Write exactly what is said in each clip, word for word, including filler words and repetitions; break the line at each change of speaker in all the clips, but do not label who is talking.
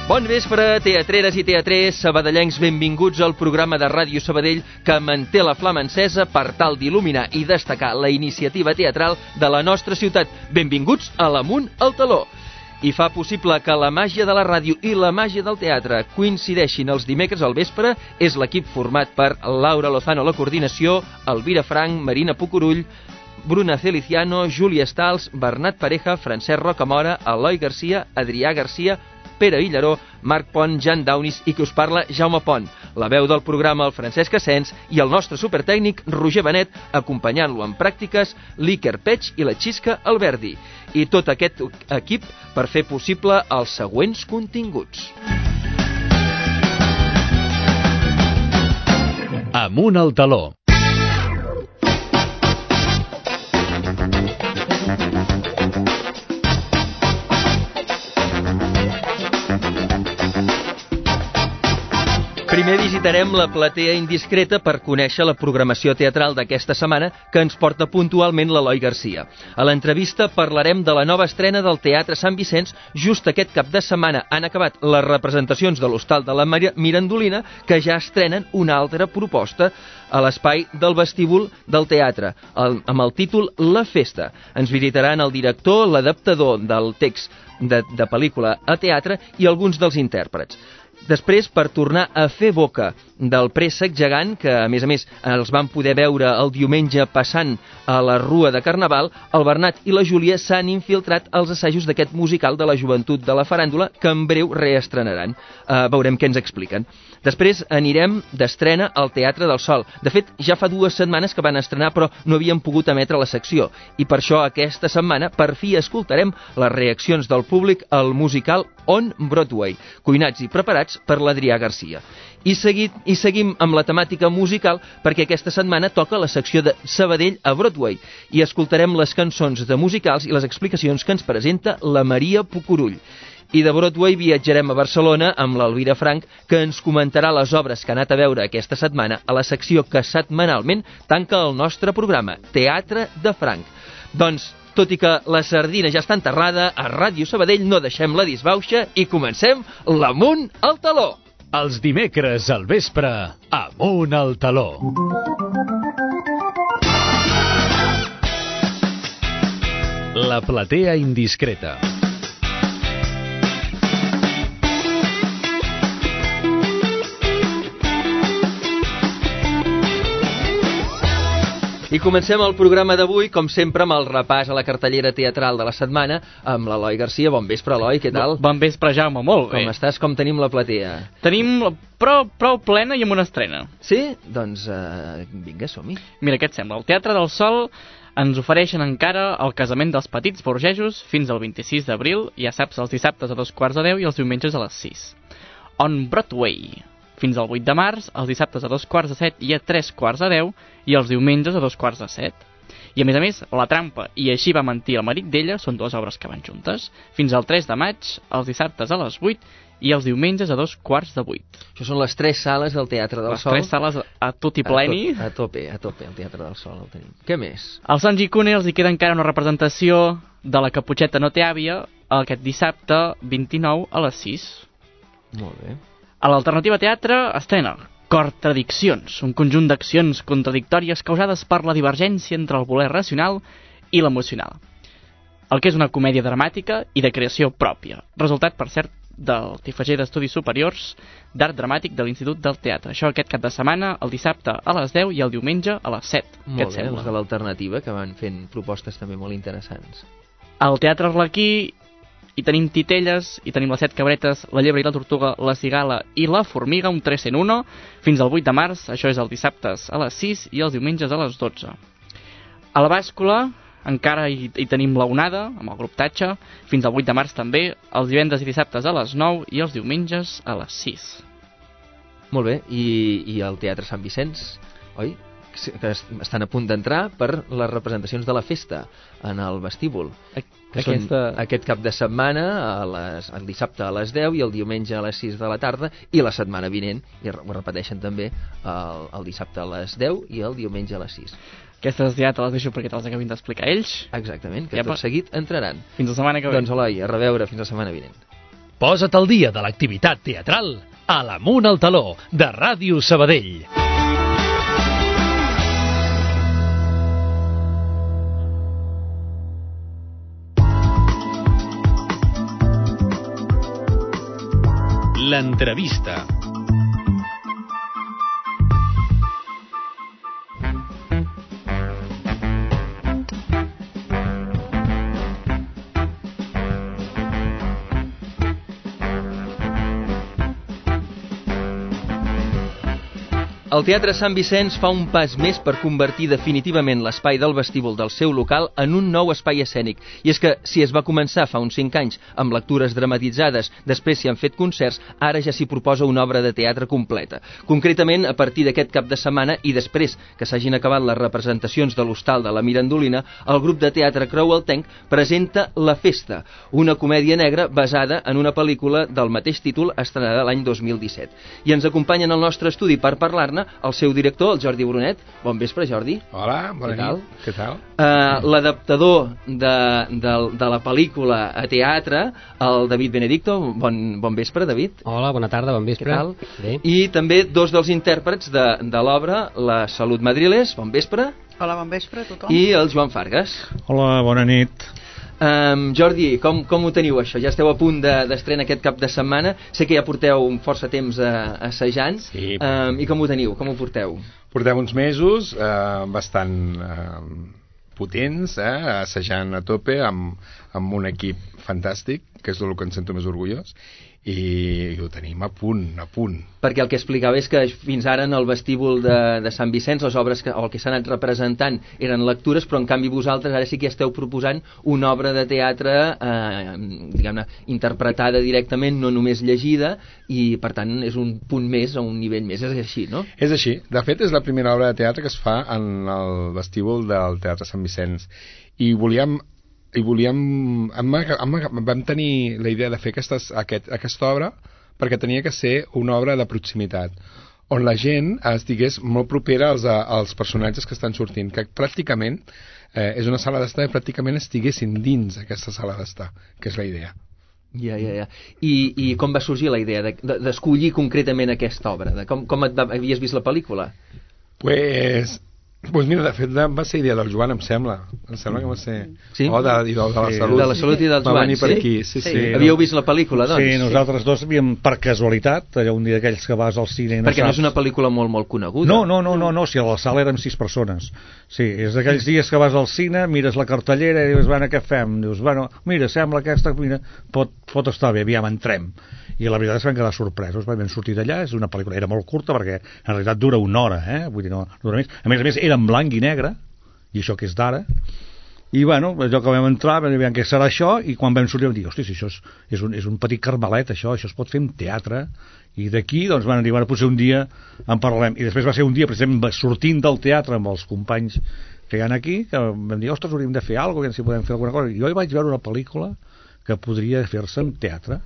Bon vespre, teatreres i teatrers, sabadellencs, benvinguts al programa de Ràdio Sabadell que manté la flama encesa per tal d'il·luminar i destacar la iniciativa teatral de la nostra ciutat. Benvinguts a l'Amunt al Taló. I fa possible que la màgia de la ràdio i la màgia del teatre coincideixin els dimecres al vespre és l'equip format per Laura Lozano a la coordinació, Elvira Frank, Marina Pucurull, Bruna Feliciano, Júlia Stals, Bernat Pareja, Francesc Rocamora, Eloi Garcia, Adrià Garcia, Pere Villaró, Marc Pont, Jan Daunis i que us parla Jaume Pont. La veu del programa el Francesc Asens i el nostre supertècnic Roger Benet, acompanyant-lo en pràctiques l'Iker Pech i la Xisca Alberdi. I tot aquest equip per fer possible els següents continguts.
Amunt al Taló.
Primer visitarem la platea indiscreta per conèixer la programació teatral d'aquesta setmana que ens porta puntualment l'Eloi Garcia. A l'entrevista parlarem de la nova estrena del Teatre Sant Vicenç. Just aquest cap de setmana han acabat les representacions de l'Hostal de la Mirandolina, que ja estrenen una altra proposta a l'espai del vestíbul del teatre, el, amb el títol La Festa. Ens visitaran el director, l'adaptador del text de, de pel·lícula a teatre i alguns dels intèrprets. Després, per tornar a fer boca del Préssec Gegant, que a més a més els van poder veure el diumenge passant a la Rua de Carnaval, el Bernat i la Júlia s'han infiltrat als assajos d'aquest musical de la joventut de la faràndula que en breu reestrenaran. Uh, veurem què ens expliquen. Després anirem d'estrena al Teatre del Sol. De fet, ja fa dues setmanes que van estrenar, però no havien pogut emetre la secció. I per això aquesta setmana, per fi, escoltarem les reaccions del públic al musical On Broadway, cuinats i preparats per l'Adrià Garcia. I, seguit, I seguim amb la temàtica musical perquè aquesta setmana toca la secció de Sabadell a Broadway i escoltarem les cançons de musicals i les explicacions que ens presenta la Maria Pucurull. I de Broadway viatjarem a Barcelona amb l'Elvira Frank, que ens comentarà les obres que ha anat a veure aquesta setmana a la secció que setmanalment tanca el nostre programa, Teatre de Frank. Doncs, tot i que la sardina ja està enterrada, a Ràdio Sabadell no deixem la disbauxa i comencem l'Amunt al Taló.
Els dimecres al vespre, Amunt al Taló. La platea indiscreta.
I comencem el programa d'avui, com sempre, amb el repàs a la cartellera teatral de la setmana, amb l'Eloi Garcia. Bon vespre, Eloi, què tal?
Bon vespre, Jaume, molt bé.
Com estàs? Com tenim la platea?
Tenim prou, prou plena i amb una estrena.
Sí? Doncs uh, vinga, som-hi.
Mira, què et sembla? El Teatre del Sol ens ofereixen encara el casament dels petits burgesos fins al vint-i-sis d'abril, ja saps, els dissabtes a dos quarts de deu i els diumenges a les sis. On Broadway, fins al vuit de març, els dissabtes a dos quarts de set i a tres quarts de deu, i els diumenges a dos quarts de set. I a més a més, La trampa i Així va mentir el marit d'ella són dues obres que van juntes, fins al tres de maig, els dissabtes a les vuit i els diumenges a dos quarts de vuit.
Això són les tres sales del Teatre del
les
Sol.
Les tres sales a tot i pleni.
A, to a tope, a tope, el Teatre del Sol el tenim. Què més?
Al Sant Gicune els hi queda encara una representació de La Caputxeta no té àvia aquest dissabte vint-i-nou a les sis.
Molt bé.
A l'Alternativa Teatre estrena Contradiccions, un conjunt d'accions contradictòries causades per la divergència entre el voler racional i l'emocional. El que és una comèdia dramàtica i de creació pròpia, resultat, per cert, del T F G d'Estudis Superiors d'Art Dramàtic de l'Institut del Teatre. Això aquest cap de setmana, el dissabte a les deu i el diumenge a les set.
Molt bé, els de l'Alternativa, que van fent propostes també molt interessants.
Al Teatre Arlequí i tenim Titelles, i tenim les set cabretes, la llebre i la tortuga, la cigala i la formiga, un tres en uno, fins al vuit de març, això és els dissabtes a les sis i els diumenges a les dotze. A la bàscula encara hi, hi tenim la onada, amb el grup Tatxa, fins al vuit de març també, els divendres i dissabtes a les nou i els diumenges a les sis.
Molt bé, i, i el Teatre Sant Vicenç, oi? Que estan a punt d'entrar per les representacions de La Festa en el vestíbul. Que són Aquesta... aquest cap de setmana, a les, el dissabte a les deu i el diumenge a les sis de la tarda, i la setmana vinent, i ho repeteixen també, el, el dissabte a les deu i el diumenge a les sis.
Aquestes ja te les deixo perquè te les acabin d'explicar ells.
Exactament, que
ja
tot seguit entraran.
Fins la setmana que ve.
Doncs Eloi, a reveure fins la setmana vinent.
Posa't al dia de l'activitat teatral a l'Amunt al Taló, de Ràdio Sabadell. L'entrevista.
El Teatre Sant Vicenç fa un pas més per convertir definitivament l'espai del vestíbul del seu local en un nou espai escènic. I és que, si es va començar fa uns cinc anys amb lectures dramatitzades, després s'hi han fet concerts, ara ja s'hi proposa una obra de teatre completa. Concretament, a partir d'aquest cap de setmana i després que s'hagin acabat les representacions de l'Hostal de la Mirandolina, el grup de teatre Creueltenc presenta La Festa, una comèdia negra basada en una pel·lícula del mateix títol estrenada l'any dos mil disset. I ens acompanyen al nostre estudi per parlar-ne el seu director, el Jordi Brunet. Bon vespre, Jordi.
Hola, bona nit. Què tal?
Uh, L'adaptador de, de, de la pel·lícula a teatre, el David Benedicto. Bon, bon vespre, David.
Hola, bona tarda, bon vespre.
Què tal? Bé. I també dos dels intèrprets de, de l'obra, la Salut Madrilés. Bon vespre.
Hola, bon vespre a tothom.
I el Joan Fargas.
Hola, bona nit.
Um, Jordi, com, com ho teniu això? Ja esteu a punt d'estrenar de, aquest cap de setmana. Sé que ja porteu força temps uh, assajant.
Sí.
Um, I com ho teniu? Com ho porteu?
Portem uns mesos uh, bastant uh, potents, eh, assajant a tope amb, amb un equip fantàstic, que és del que ens sento més orgullós, i, i ho tenim a punt, a punt.
Perquè el que explicava és que fins ara en el vestíbul de, de Sant Vicenç les obres que, o el que s'ha anat representant eren lectures, però en canvi vosaltres ara sí que esteu proposant una obra de teatre eh, diguem-ne, interpretada directament, no només llegida, i per tant és un punt més, a un nivell més. És així, no?
És així. De fet, és la primera obra de teatre que es fa en el vestíbul del Teatre Sant Vicenç, i volíem i volíem am, am, vam tenir la idea de fer aquestes, aquest, aquesta obra perquè tenia que ser una obra de proximitat on la gent estigués molt propera als, als personatges que estan sortint, que pràcticament eh, és una sala d'estar i pràcticament estiguessin dins aquesta sala d'estar, que és la idea.
Ja, ja, ja. I, i com va sorgir la idea d'escollir de, de, concretament aquesta obra? De com, com et va, havies vist la pel·lícula?
Pues... Pues mira, de fet va ser idea del Joan, em sembla. Em sembla que va ser...
Sí?
Oh, de, de, de la
sí.
Salut.
De la Salut i del Joan,
va venir per
sí?
aquí, sí, sí.
sí. Havíeu vist la pel·lícula, doncs?
Sí, nosaltres dos havíem, per casualitat, allà un dia d'aquells que vas al cine... No
Perquè
saps...
no és una pel·lícula molt, molt coneguda.
No, no, no, no, no, si a la sala érem sis persones. Sí, és d'aquells dies que vas al cine, mires la cartellera i dius, bueno, què fem? Dius, bueno, mira, sembla aquesta... Mira, pot, pot estar bé, aviam, entrem. I la veritat és que vam quedar sorpresos, vam sortir d'allà, és una pel·lícula, era molt curta perquè en realitat dura una hora, eh? Vull dir, no, no dura més. A més a més, era en blanc i negre, i això que és d'ara, i bueno, allò que vam entrar, vam dir què serà això, i quan vam sortir vam dir, hosti, si això és, és, un, és un petit carmelet, això, això es pot fer en teatre, i d'aquí doncs van dir, bueno, potser un dia en parlarem, i després va ser un dia, precisament sortint del teatre amb els companys que hi ha aquí, que vam dir, ostres, hauríem de fer alguna cosa, si podem fer alguna cosa, i jo hi vaig veure una pel·lícula que podria fer-se en teatre,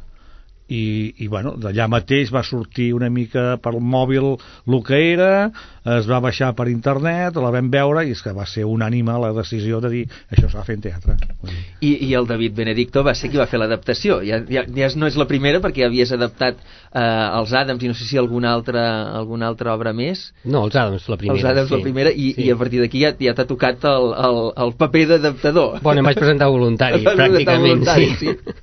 i, i bueno, d'allà mateix va sortir una mica per mòbil el que era, es va baixar per internet, la vam veure i és que va ser unànime la decisió de dir això s'ha de fer en teatre.
I, i el David Benedicto va ser qui va fer l'adaptació, ja, ja, ja no és la primera perquè havies adaptat eh, els Àdams i no sé si alguna altra, alguna altra obra més.
No, els Àdams la primera.
Els Àdams sí. la primera i, sí. i a partir d'aquí ja, ja t'ha tocat el, el, el paper d'adaptador.
Bueno, em vaig presentar voluntari, pràcticament, voluntari, sí. sí.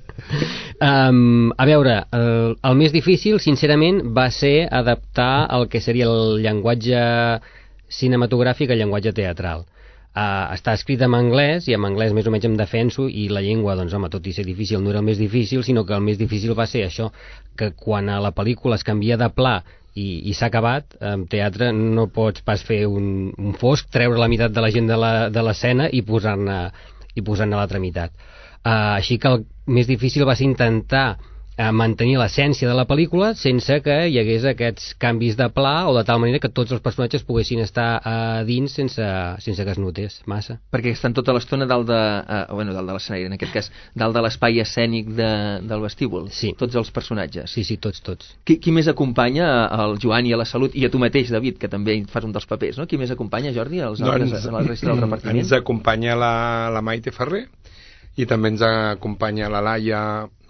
Um, a veure, el, el més difícil sincerament va ser adaptar el que seria el llenguatge cinematogràfic al llenguatge teatral. Uh, està escrit en anglès i en anglès més o menys em defenso, i la llengua, doncs home, tot i ser difícil no era el més difícil, sinó que el més difícil va ser això, que quan a la pel·lícula es canvia de pla i, i s'ha acabat, en teatre no pots pas fer un, un fosc, treure la meitat de la gent de l'escena i posar-ne i posar-ne l'altra meitat. Uh, així que el més difícil va ser intentar uh, mantenir l'essència de la pel·lícula sense que hi hagués aquests canvis de pla o de tal manera que tots els personatges poguessin estar uh, dins sense, sense que es notés massa.
Perquè estan tota l'estona dalt de, uh, bueno, dalt de l'escenari, en aquest cas, dalt de l'espai escènic de, del vestíbul.
Sí. Tots
els personatges.
Sí, sí, tots, tots.
Qui, qui més acompanya al Joan i a la Salut, i a tu mateix, David, que també fas un dels papers, no? Qui més acompanya, Jordi, als altres, doncs, a la resta del repartiment?
Ens acompanya la, la Maite Ferrer, i també ens acompanya la Laia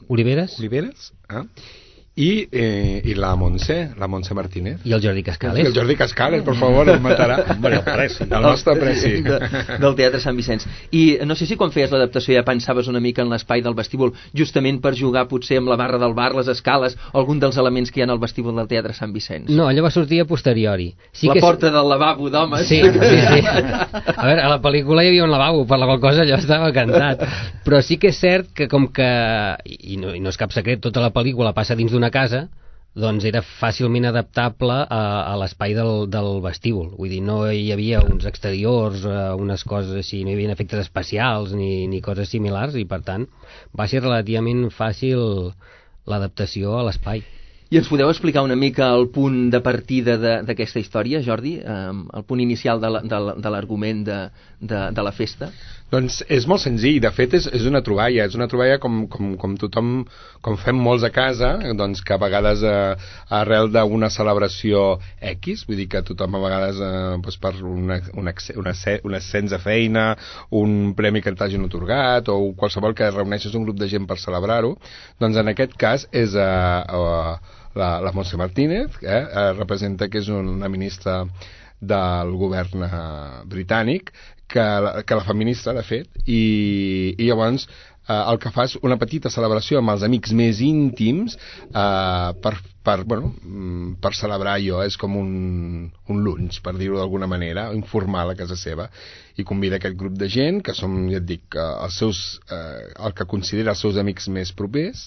Oliveres.
Oliveres, eh? I, eh, i la Montse, la Montse Martínez.
I el Jordi Cascales.
I el Jordi Cascales, per favor, el matarà.
Hombre, el Preci.
El nostre Preci.
De, del Teatre Sant Vicenç. I no sé si quan feies l'adaptació ja pensaves una mica en l'espai del vestíbul, justament per jugar potser amb la barra del bar, les escales, algun dels elements que hi ha al vestíbul del Teatre Sant Vicenç.
No, allò va sortir a posteriori. Sí
la
que
porta del lavabo d'homes.
Sí, sí, sí. A veure, a la pel·lícula hi havia un lavabo, per la qual cosa allò estava cantat. Però sí que és cert que com que, i no, i no és cap secret, tota la pel·lícula passa dins d'una casa, doncs era fàcilment adaptable a, a l'espai del, del vestíbul. Vull dir, no hi havia uns exteriors, eh, unes coses així, no hi havia efectes especials ni, ni coses similars, i per tant va ser relativament fàcil l'adaptació a l'espai.
I ens podeu explicar una mica el punt de partida d'aquesta història, Jordi? Um, el punt inicial de l'argument de, de, de la festa?
Doncs és molt senzill, de fet és, és una troballa, és una troballa com, com, com tothom, com fem molts a casa, doncs que a vegades eh, arrel d'una celebració X, vull dir que tothom a vegades eh, doncs per una, una, una, un ascens a feina, un premi que t'hagin atorgat, o qualsevol que reuneixes un grup de gent per celebrar-ho, doncs en aquest cas és eh, eh, la, la Montse Martínez, eh, eh, representa que és una ministra del govern eh, britànic, que la, que la fa ministra, de fet, i, i llavors eh, el que fa és una petita celebració amb els amics més íntims eh, per, per, bueno, per celebrar allò, és com un, un lunch, per dir-ho d'alguna manera, informal a casa seva, i convida aquest grup de gent, que són, ja et dic, eh, els seus, eh, el que considera els seus amics més propers,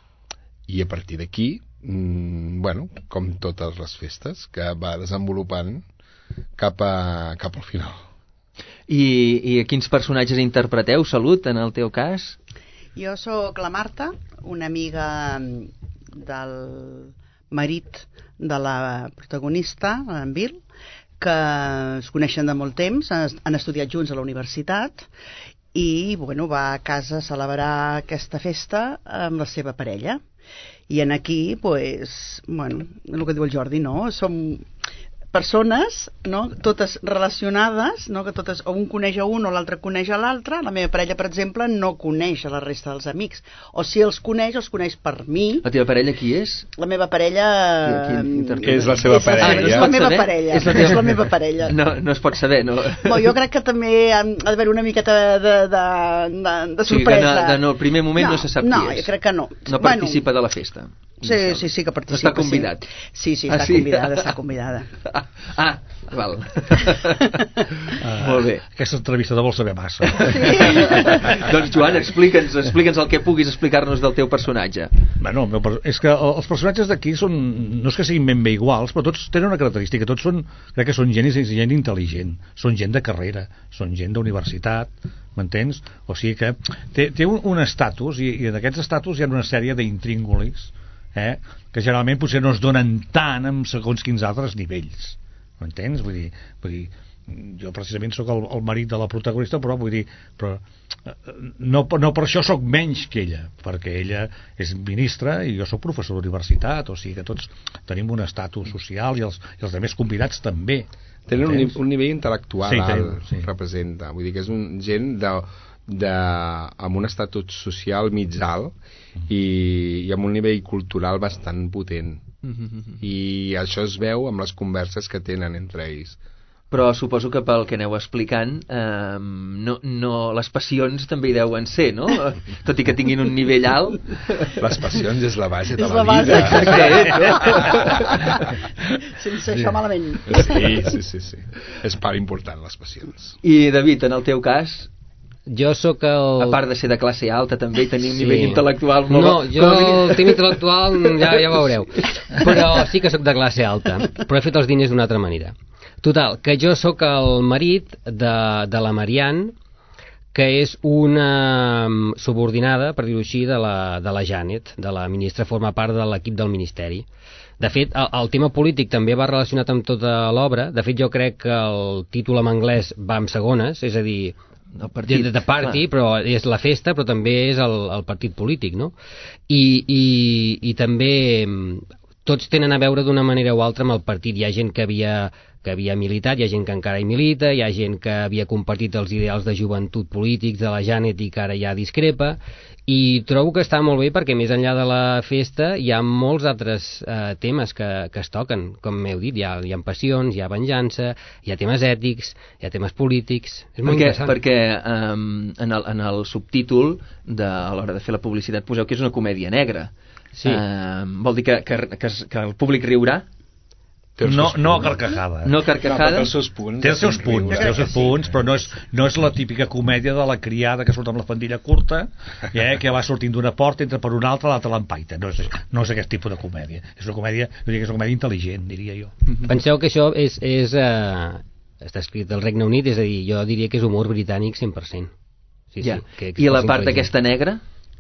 i a partir d'aquí, mm, bueno, com totes les festes, que va desenvolupant cap, a, cap al final.
I, i quins personatges interpreteu, Salut, en el teu cas?
Jo sóc la Marta, una amiga del marit de la protagonista, en Bill, que es coneixen de molt temps, han estudiat junts a la universitat, i bueno, va a casa a celebrar aquesta festa amb la seva parella. I en aquí, pues, bueno, el que diu el Jordi, no? Som persones, no? Totes relacionades, no? Que totes, o un coneix a un o l'altre coneix a l'altre. La meva parella, per exemple, no coneix a la resta dels amics, o si els coneix, els coneix per mi.
La teva parella qui és?
La meva parella...
Què és la seva parella?
És la meva parella. És la, és la meva parella.
No, no es pot saber, no?
Bon, jo crec que també ha d'haver una miqueta de, de, de, de sorpresa.
Sí, que no, de, no, el primer moment no, no se sap
no,
qui és.
No, jo crec que no.
No participa bueno, de la festa.
Sí, sí, sí que participa.
Està convidat.
Sí, sí, està
ah, sí?
convidada, està convidada.
Ah, val. uh, Molt bé.
Aquesta entrevista de vol saber massa.
Sí.
Doncs Joan, explica'ns explica'ns el que puguis explicar-nos del teu personatge.
Bueno, és que els personatges d'aquí són, no és que siguin ben bé iguals, però tots tenen una característica, tots són, crec que són gent, gent intel·ligent, són gent de carrera, són gent d'universitat, m'entens? O sigui que té, té un, un estatus, i, i en aquests estatus hi ha una sèrie d'intríngulis, eh, que generalment potser no es donen tant en segons quins altres nivells, m'entens? Vull dir, vull dir, jo precisament sóc el, el marit de la protagonista, però vull dir, però no, no per això sóc menys que ella, perquè ella és ministra i jo sóc professor d'universitat, o sigui que tots tenim un estatus social, i els, i els altres convidats també.
Tenen un, un nivell intel·lectual
sí,
alt,
sí.
representa, vull dir que és un gent de, de, amb un estatut social mig alt i, i amb un nivell cultural bastant potent, i això es veu amb les converses que tenen entre ells.
Però suposo que pel que aneu explicant eh, no, no, les passions també hi deuen ser, no? Tot i que tinguin un nivell alt.
Les passions és la base de
és
la,
la
vida.
Base. Sense sí. Això malament.
Sí, sí, sí, sí. És part important, les passions.
I David, en el teu cas?
Jo sóc el...
A part de ser de classe alta, també tenir un sí. nivell intel·lectual molt...
No, jo el tema intel·lectual ja, ja veureu. Però sí que sóc de classe alta, però he fet els diners d'una altra manera. Total, que jo sóc el marit de, de la Marianne, que és una subordinada, per dir-ho així, de la, de la Janet, de la ministra, forma part de l'equip del Ministeri. De fet, el, el tema polític també va relacionat amb tota l'obra. De fet, jo crec que el títol en anglès va amb segones, és a dir, el partit, de, de party, ah. però és la festa, però també és el, el partit polític, no? I, i, i també tots tenen a veure d'una manera o altra amb el partit. Hi ha gent que havia, que havia militat, hi ha gent que encara hi milita, hi ha gent que havia compartit els ideals de joventut polítics de la Janet i que ara ja discrepa, i trobo que està molt bé perquè més enllà de la festa hi ha molts altres eh, temes que, que es toquen, com m'heu dit, hi ha, hi ha passions, hi ha venjança, hi ha temes ètics, hi ha temes polítics, és molt
perquè,
interessant.
Perquè um, en, el, en el subtítol de, a l'hora de fer la publicitat poseu que és una comèdia negra.
Sí.
Uh, vol dir que, que, que, que el públic riurà?
No, no a carcajada.
No a carcajada?
No, té els seus punts.
Té els seus punts, té els seus punts, però no és, no és la típica comèdia de la criada que surt amb la faldilla curta, eh, que va sortint d'una porta, entra per una altra, l'altra l'empaita. No és, no és aquest tipus de comèdia. És una comèdia, jo diria que és una comèdia intel·ligent, diria jo.
Penseu que això és, és uh, està escrit al Regne Unit, és a dir, jo diria que és humor britànic cent per cent. Sí,
ja.
sí, que, que
I la part aquesta negra?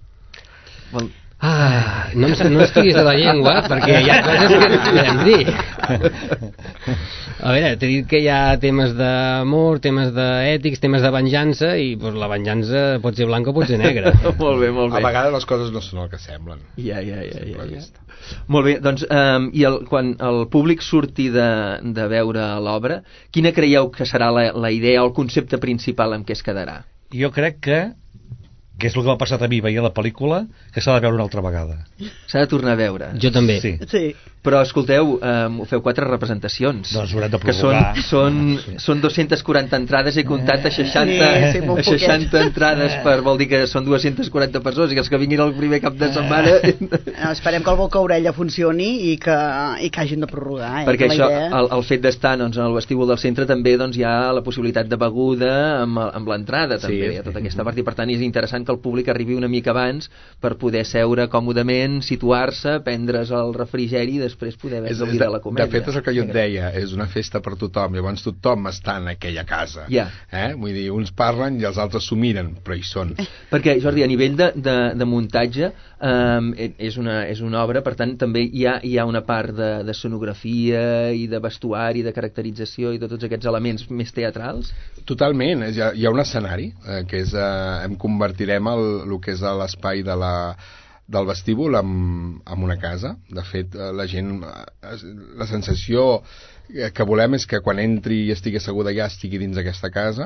Vol...
Ah, no, no estiguis de la llengua, perquè hi ha coses que no podem dir. A veure, t'he dit que hi ha temes d'amor, temes d'ètics, temes de venjança, i pues, la venjança pot ser blanca o pot ser negra.
Molt bé, molt bé.
A vegades les coses no són el que semblen.
Ja, ja, ja. ja, ja. Molt bé, doncs, um, i el, quan el públic surti de, de veure l'obra, quina creieu que serà la, la idea o el concepte principal amb què es quedarà?
Jo crec que que és el que m'ha passat a mi veient la pel·lícula, que s'ha de veure una altra vegada.
S'ha de tornar a veure.
Jo també.
Sí.
Sí.
Però, escolteu, eh, feu quatre representacions.
Doncs haurem de
que són,
prorrogar.
són, sí. són dues-centes quaranta entrades, he comptat a seixanta,
sí, sí,
a seixanta entrades, per, vol dir que són dues-centes quaranta persones, i els que vinguin el primer cap de setmana...
No, esperem que el boca orella funcioni i que, i que hagin de prorrogar. Eh?
Perquè això,
idea...
el, el fet d'estar doncs, en el vestíbul del centre també doncs, hi ha la possibilitat de beguda amb, amb l'entrada, també,
Sí,
hi ha tota
sí.
aquesta part, i per tant és interessant que el públic arribi una mica abans per poder seure còmodament, situar-se, prendre's el refrigeri i després poder veure
És,
de la comèdia.
de fet és el que jo et deia, és una festa per tothom, llavors tothom està en aquella casa.
Yeah.
Eh? Vull dir, uns parlen i els altres s'ho miren, però hi són.
Perquè, Jordi, a nivell de, de, de muntatge eh, és, una, és una obra, per tant també hi ha, hi ha una part de, de sonografia i de vestuari, de caracterització i de tots aquests elements més teatrals?
Totalment, hi ha, hi ha un escenari eh, que és, eh, em convertirem el, el que és l'espai de la del vestíbul en, en una casa. De fet, la gent, la sensació que volem és que quan entri i estigui asseguda ja estigui dins d'aquesta casa,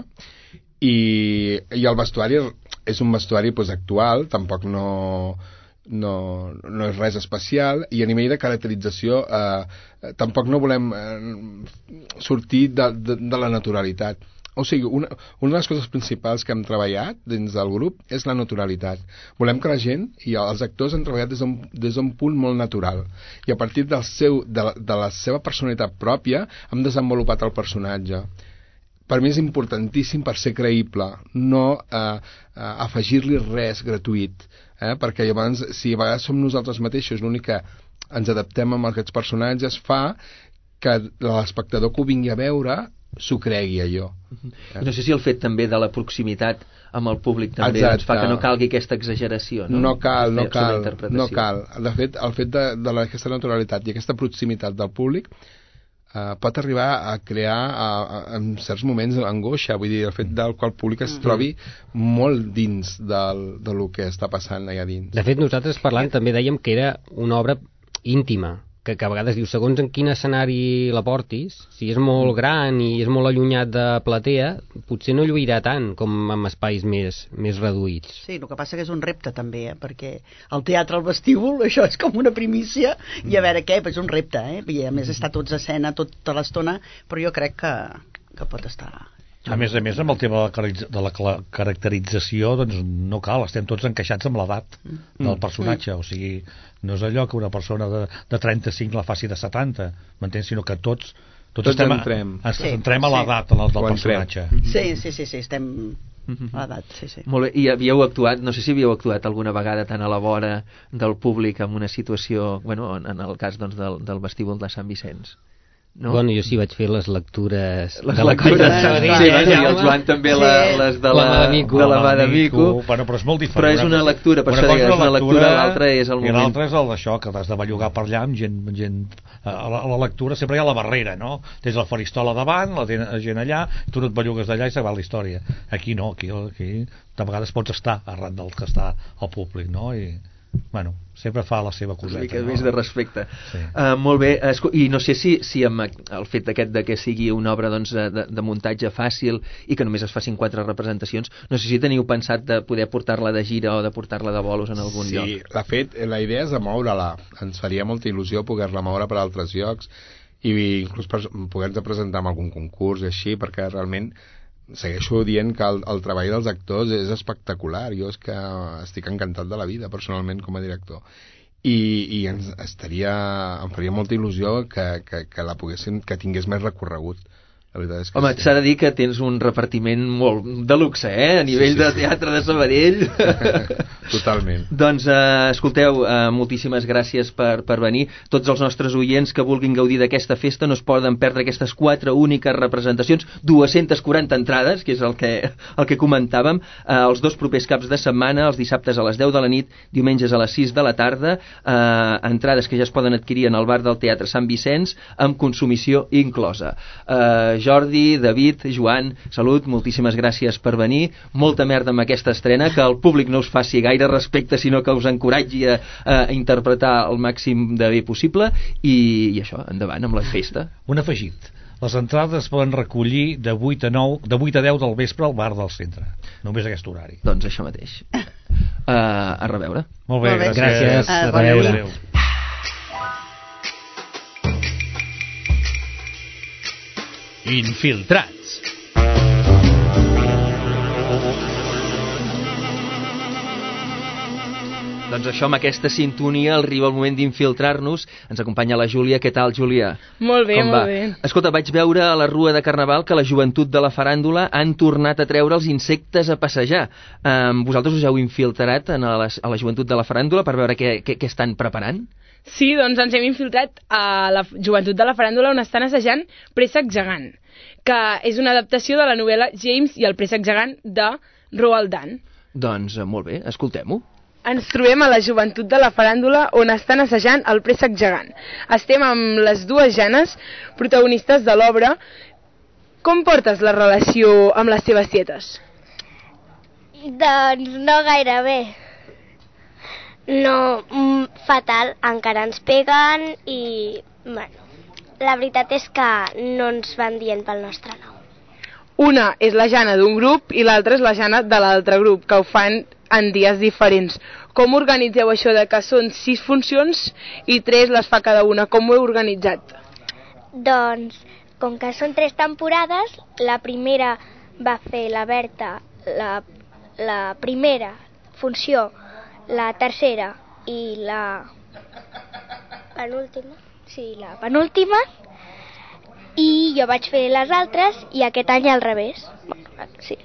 i, i el vestuari és un vestuari pues, actual, tampoc no, no, no és res especial, i a nivell de caracterització eh, tampoc no volem eh, sortir de, de, de la naturalitat. O sigui, una, una de les coses principals que hem treballat dins del grup és la naturalitat. Volem que la gent i els actors han treballat des d'un, des d'un punt molt natural. I a partir del seu, de, la, de la seva personalitat pròpia hem desenvolupat el personatge. Per mi és importantíssim per ser creïble, no eh, eh, afegir-li res gratuït. Eh? Perquè llavors, si a vegades som nosaltres mateixos l'únic que ens adaptem amb aquests personatges, fa que l'espectador que ho vingui a veure s'ho cregui allò.
I no sé si el fet també de la proximitat amb el públic també doncs, fa que no calgui aquesta exageració, no?
No cal, no cal,
Sobre
no cal. De fet, el fet de, de la, aquesta naturalitat i aquesta proximitat del públic eh, pot arribar a crear a, a, en certs moments angoixa, vull dir, el fet del qual el públic es trobi molt dins del, de lo que està passant allà dins.
De fet, nosaltres parlant també dèiem que era una obra íntima, que, que a vegades dius, segons en quin escenari la portis, si és molt gran i és molt allunyat de platea, potser no lluirà tant com en espais més, més reduïts.
Sí, el que passa que és un repte també, eh? Perquè el teatre al vestíbul, això és com una primícia, i a veure què, és un repte, eh? I a més està tots a escena tota l'estona, però jo crec que, que pot estar...
A més a més, amb el tema de la caracterització, doncs no cal, estem tots encaixats amb l'edat del personatge, o sigui, no és allò que una persona de, de trenta-cinc la faci de setanta, m'entens? Sinó que tots tots,
tots
estem,
entrem.
ens
Sí,
entrem a
sí.
l'edat del, del
Ho
personatge.
Sí, sí, sí, sí, estem a l'edat, sí, sí.
Molt bé, i havíeu actuat, no sé si havíeu actuat alguna vegada tan a la vora del públic en una situació, bueno, en, en el cas doncs, del, del vestíbul de Sant Vicenç. No?
Bueno, jo sí vaig fer les lectures
Les
de la
lectures,
colla de
sí,
Sabadell,
sí,
eh,
i el
Jaume?
Joan també
Sí.
la, les de la,
La mà de mico.
de la mà de mico.
Bueno, però és molt diferent.
Però és una lectura, per
una
això
cosa
deia, és una
lectura,
lectura, l'altra és el
I
moment.
l'altra és el d'això, que t'has de bellugar per allà amb gent... gent a, la, a la lectura sempre hi ha la barrera, no? Tens el faristol a davant, la ten- gent allà, tu no et bellugues d'allà i s'acaba la història. Aquí no, aquí, aquí de vegades pots estar arran del que està al públic, no? I... bueno, sempre fa la seva coseta.
Una mica
no?
més de respecte.
Sí.
Uh, molt bé, uh, i no sé si, si amb el fet d'aquest de que sigui una obra doncs, de, de muntatge fàcil i que només es facin quatre representacions, no sé si teniu pensat de poder portar-la de gira o de portar-la de bolos en algun
sí,
lloc.
Sí, de fet, la idea és de moure-la. Ens faria molta il·lusió poder-la moure per altres llocs i inclús per poder-nos presentar en algun concurs i així, perquè realment segueixo dient que el, el treball dels actors és espectacular. Jo és que estic encantat de la vida personalment com a director i, i ens estaria, em faria molta il·lusió que, que, que la poguessin, que tingués més recorregut. La veritat és que
Home,
sí.
s'ha de dir que tens un repartiment molt de luxe, eh? A nivell sí, sí, de teatre de Sabadell.
Totalment.
Doncs, eh, escolteu, eh, moltíssimes gràcies per, per venir. Tots els nostres oients que vulguin gaudir d'aquesta festa no es poden perdre aquestes quatre úniques representacions, dues-centes quaranta entrades, que és el que, el que comentàvem, eh, els dos propers caps de setmana, els dissabtes a les deu de la nit, diumenges a les sis de la tarda, eh, entrades que ja es poden adquirir en el bar del Teatre Sant Vicenç, amb consumició inclosa. Eh, Jordi, David, Joan, salut, moltíssimes gràcies per venir, molta merda amb aquesta estrena, que el públic no us faci gaire respecte, sinó que us encoratgi a, a interpretar el màxim de bé possible, i, i això, endavant amb la festa.
Un afegit. Les entrades es poden recollir de vuit a nou, de vuit a deu del vespre al bar del centre. Només aquest horari.
Doncs això mateix. Uh, a reveure.
Molt bé,
Molt bé.
gràcies.
Gràcies. A
reveure.
Adéu.
Infiltrats.
Doncs això, amb aquesta sintonia arriba el moment d'infiltrar-nos. Ens acompanya la Júlia. Què tal, Júlia?
Molt bé,
Com
molt
va?
bé.
Escolta, vaig veure a la Rua de Carnaval que la joventut de la faràndula han tornat a treure els insectes a passejar. Um, vosaltres us heu infiltrat en a, les, a la joventut de la faràndula per veure què, què, què estan preparant?
Sí, doncs ens hem infiltrat a la joventut de la faràndula on estan assajant Préssec gegant, que és una adaptació de la novel·la James i el préssec gegant de Roald Dahl.
Doncs eh, molt bé, escoltem-ho.
Ens trobem a la joventut de la faràndula on estan assajant el préssec gegant. Estem amb les dues Janes, protagonistes de l'obra. Com portes la relació amb les teves tietes?
Doncs no gaire bé. No, mm, fatal, encara ens peguen i, bueno, la veritat és que no ens van dient pel nostre nom.
Una és la Jana d'un grup i l'altra és la Jana de l'altre grup, que ho fan en dies diferents. Com organitzeu això de que són sis funcions i tres les fa cada una? Com ho heu organitzat?
Doncs, com que són tres temporades, la primera va fer la Berta, la, la primera funció, la tercera i la penúltima, sí, la penúltima, i jo vaig fer les altres i aquest any al revés. Bueno, sí.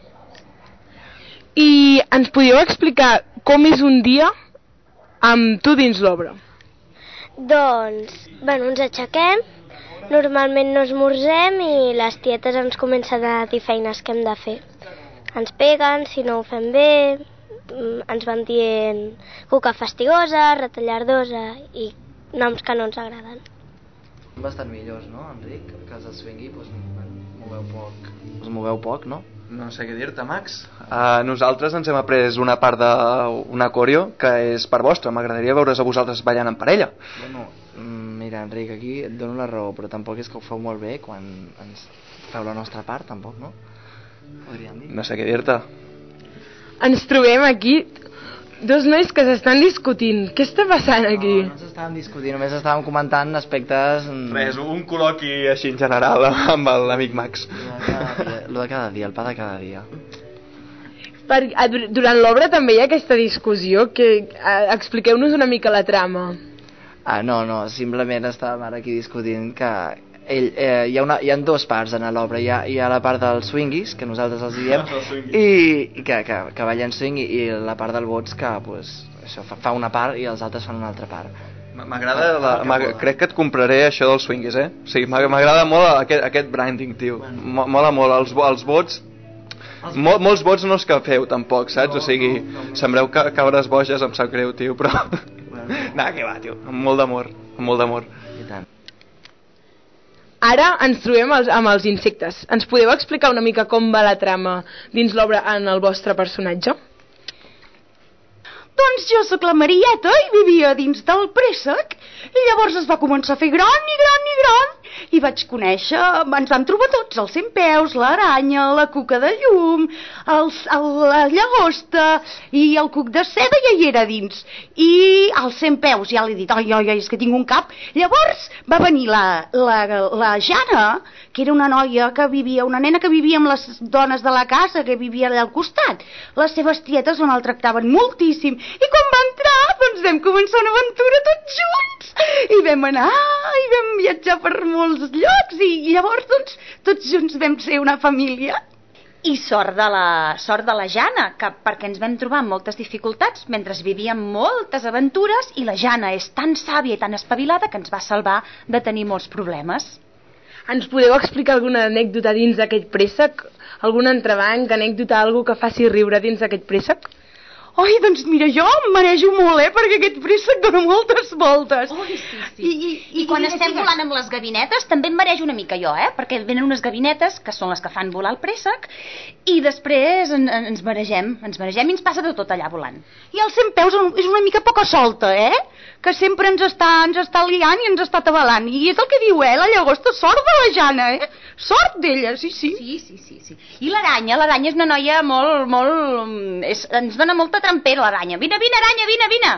I ens podíeu explicar com és un dia amb tu dins l'obra?
Doncs, bueno, ens aixequem, normalment no esmorzem i les tietes ens comencen a dir feines que hem de fer. Ens peguen, si no ho fem bé, ens van dient cuca fastigosa, retallardosa i noms que no ens agraden.
Bastant millors, no, Enric? Que els swingui, doncs, moveu poc. Us moveu poc, no?
No sé què dir-te, Max. Uh, nosaltres ens hem après una part d'una coreo que és per vostra. M'agradaria veure's a vosaltres ballant en parella.
Bueno, mira, Enric, aquí et dono la raó, però tampoc és que ho feu molt bé quan ens feu la nostra part, tampoc, no? Podríem dir.
No sé què dir-te.
Ens trobem aquí dos nois que s'estan discutint. Què està passant aquí?
No, no s'estàvem discutint, només estàvem comentant aspectes...
Res, un col·loqui així en general amb l'amic Max.
Lo de cada dia, el pa de cada dia.
Per, durant l'obra també hi ha aquesta discussió, que eh, expliqueu-nos una mica la trama.
Ah, no, no, simplement estàvem ara aquí discutint que ell, eh, hi, ha una, hi ha dues parts en l'obra. Hi ha, hi ha la part dels swingis, que nosaltres els diem, i, i que, que, que ballen swing, i, i la part del bots que pues, això, fa, fa una part i els altres fan una altra part.
M'agrada, la, crec que et compraré això dels swingis, eh? O sigui, m'agrada molt aquest, aquest branding, tio. Bueno. Mola molt, els, els bots... Mol, molts vots no els que feu tampoc, saps? O sigui, sembreu ca cabres boges, em sap greu, tio, però... Nah, que va, tio, amb molt d'amor, amb molt d'amor.
I tant.
Ara ens trobem els, amb els insectes. Ens podeu explicar una mica com va la trama dins l'obra en el vostre personatge?
Doncs jo sóc la Marieta i vivia dins del préssec i llavors es va començar a fer gran i gran i gran i vaig conèixer, ens vam trobar tots, els centpeus, l'aranya, la cuca de llum, els, el, la llagosta i el cuc de seda ja hi era dins. I els centpeus ja li he dit, ai, ai, ai, és que tinc un cap. Llavors va venir la, la, la Jana, que era una noia que vivia, una nena que vivia amb les dones de la casa, que vivia allà al costat. Les seves tietes la maltractaven moltíssim. I quan va entrar, doncs vam començar una aventura tots junts. I vam anar, i vam viatjar per molts llocs, i llavors, doncs, tots junts vam ser una família.
I sort de la, sort de la Jana, que perquè ens vam trobar amb moltes dificultats mentre vivíem moltes aventures, i la Jana és tan sàvia i tan espavilada que ens va salvar de tenir molts problemes.
Ens podeu explicar alguna anècdota dins d'aquest préssec? Algun entrebanc, anècdota, alguna que faci riure dins d'aquest préssec?
Ai, doncs mira, jo em marejo molt, eh, perquè aquest préssec dona moltes voltes.
Ui, sí, sí. I, i, i, I quan digues, estem digues. volant amb les gavinetes també em marejo una mica jo, eh, perquè venen unes gavinetes que són les que fan volar el préssec i després en, en, ens maregem, ens maregem i ens passa de tot allà volant.
I el centpeus és una mica poca solta, eh, que sempre ens està, ens està liant i ens està atabalant. I és el que diu, eh, la llagosta, sort de la Jana, eh, sort d'ella, sí, sí.
Sí, sí, sí, sí. I l'aranya, l'aranya és una noia molt, molt, és, ens dona molta trampera l'aranya. Vine, vine, aranya, vine, vine.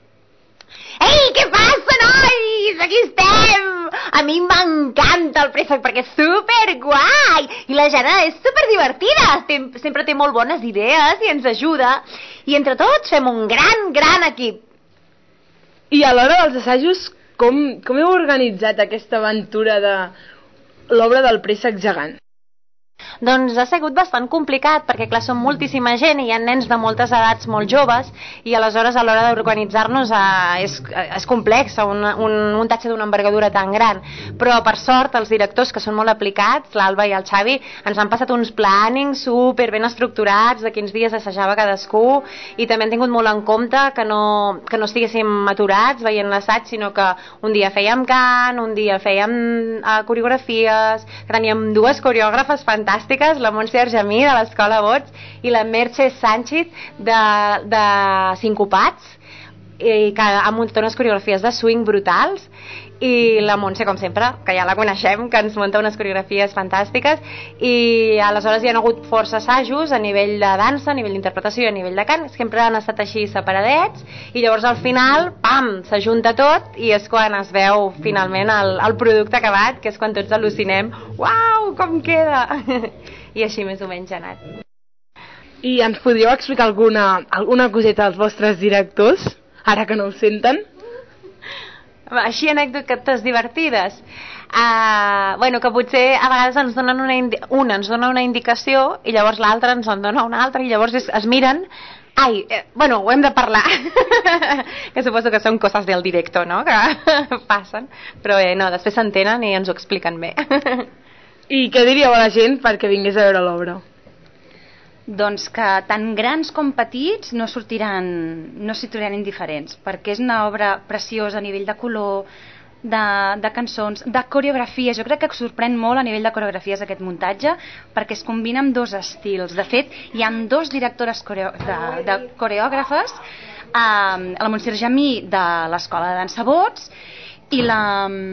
Ei, què passa, nois? Aquí estem! A mi m'encanta el préssec perquè és superguai! I la Jana és superdivertida, sempre té molt bones idees i ens ajuda. I entre tots fem un gran, gran equip.
I a l'hora dels assajos, com, com heu organitzat aquesta aventura de l'obra del préssec gegant?
Doncs ha sigut bastant complicat perquè clar, som moltíssima gent i hi ha nens de moltes edats molt joves i aleshores a l'hora d'organitzar-nos eh, és, és complex, un, un muntatge d'una envergadura tan gran, però per sort els directors que són molt aplicats, l'Alba i el Xavi, ens han passat uns plànings super ben estructurats de quins dies assajava cadascú i també han tingut molt en compte que no, que no estiguéssim aturats veient l'assaig, sinó que un dia fèiem cant, un dia fèiem eh, coreografies, que teníem dues coreògrafes fantàstiques, la Montse Argemí de l'Escola Bots i la Merche Sánchez de, de Sincopats, i que ha muntat unes coreografies de swing brutals, i la Montse, com sempre, que ja la coneixem, que ens munta unes coreografies fantàstiques, i aleshores hi ha hagut força assajos a nivell de dansa, a nivell d'interpretació i a nivell de cant, sempre han estat així separadets, i llavors al final, pam, s'ajunta tot, i és quan es veu finalment el, el producte acabat, que és quan tots al·lucinem, uau, com queda! I així més o menys ha anat.
I ens podríeu explicar alguna, alguna coseta als vostres directors, ara que no ho senten?
Així anècdotes divertides. Uh, bueno, que potser a vegades ens donen una, indi una ens dona una indicació i llavors l'altra ens en dona una altra i llavors es, es miren. Ai, eh, bueno, ho hem de parlar. Que suposo que són coses del directo, no?, que passen. Però eh, no, després s'entenen i ens ho expliquen bé.
I què diríeu a la gent perquè vingués a veure l'obra?
Doncs que tant grans com petits no sortiran, no s'hi trobaran indiferents, perquè és una obra preciosa a nivell de color, de, de cançons, de coreografies. Jo crec que sorprèn molt a nivell de coreografies aquest muntatge, perquè es combina amb dos estils. De fet, hi ha dos directores coreo de, de coreògrafes, eh, la Montse Argemí de l'Escola de Dansa Bots i la,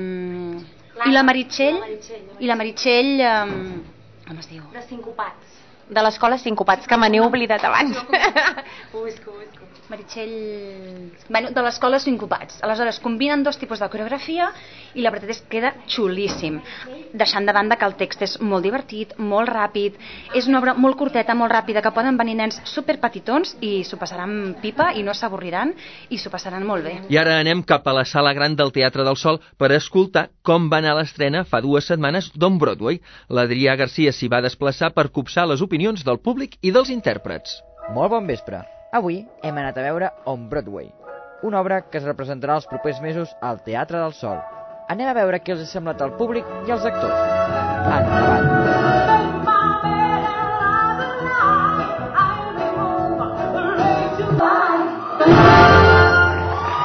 i la Meritxell, i la Meritxell, eh, com es diu?
De Sincopats. De l'Escola Sincopats, que me n'he oblidat abans. Ho busco, ho busco.
Meritxell... Bueno, de l'Escola Sincopats. Aleshores, combinen dos tipus de coreografia i la veritat és que queda xulíssim. Deixant de banda que el text és molt divertit, molt ràpid, és una obra molt curteta, molt ràpida, que poden venir nens superpetitons i s'ho passaran pipa i no s'avorriran i s'ho passaran molt bé.
I ara anem cap a la sala gran del Teatre del Sol per escoltar com va anar l'estrena fa dues setmanes d'On Broadway. L'Adrià Garcia s'hi va desplaçar per copsar les opinions del públic i dels intèrprets.
Molt bon vespre. Avui hem anat a veure On Broadway, una obra que es representarà els propers mesos al Teatre del Sol. Anem a veure què els ha semblat al públic i als actors. Endavant!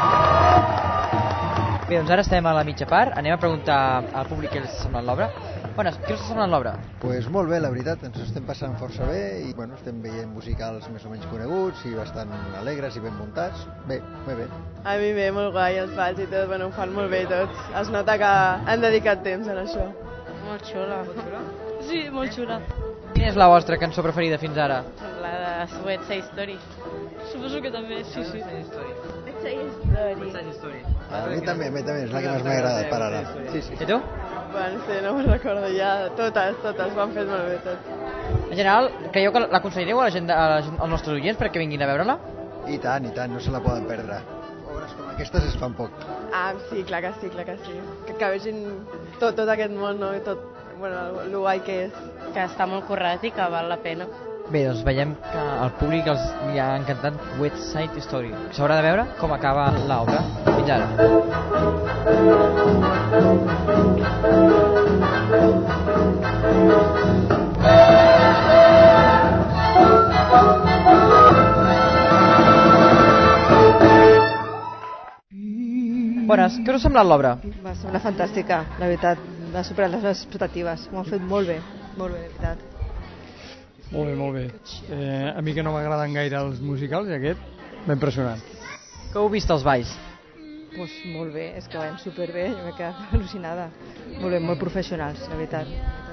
Bé, doncs ara estem a la mitja part. Anem a preguntar al públic què els ha semblat l'obra. Bones, què us ha semblat l'obra?
Pues molt bé, la veritat, ens estem passant força bé i bueno, estem veient musicals més o menys coneguts i bastant alegres i ben muntats. Bé, molt bé.
A mi bé, molt guai, els balls i tot, bueno, ho fan molt bé tots. Es nota que han dedicat temps a això.
Molt xula. Molt xula? Sí, molt xula.
Quina és la vostra cançó preferida fins ara?
La de West Side Story. Suposo que també, sí, sí.
West Side
Story.
A mi també, a mi també, és la que més m'ha agradat per ara. Sí, sí.
I tu?
Bueno, sí, no me'n recordo ja. Totes, totes, ho han fet molt bé tot.
En general, creieu que l'aconseguireu a la gent, a la gent, als nostres oients perquè vinguin a veure-la?
I tant, i tant, no se la poden perdre. Obres com aquestes es fan poc.
Ah, sí, clar que sí, clar que sí. Que, que vegin tot, tot aquest món, no? I tot, bueno, el guai que és.
Que està molt currat i que val la pena.
Bé, doncs veiem que al públic els hi ha encantat West Side Story. S'haurà de veure com acaba l'obra. Fins ara. Bones, què us ha semblat l'obra?
Va semblar fantàstica, la veritat. Va superar les expectatives. Ho han fet molt bé, molt bé, de veritat.
Molt bé, molt bé. Eh, a mi que no m'agraden gaire els musicals, i aquest m'ha impressionat.
Que heu vist els balls?
Pues molt bé, és que van superbé, jo m'he quedat al·lucinada. Molt bé, molt professionals, la veritat.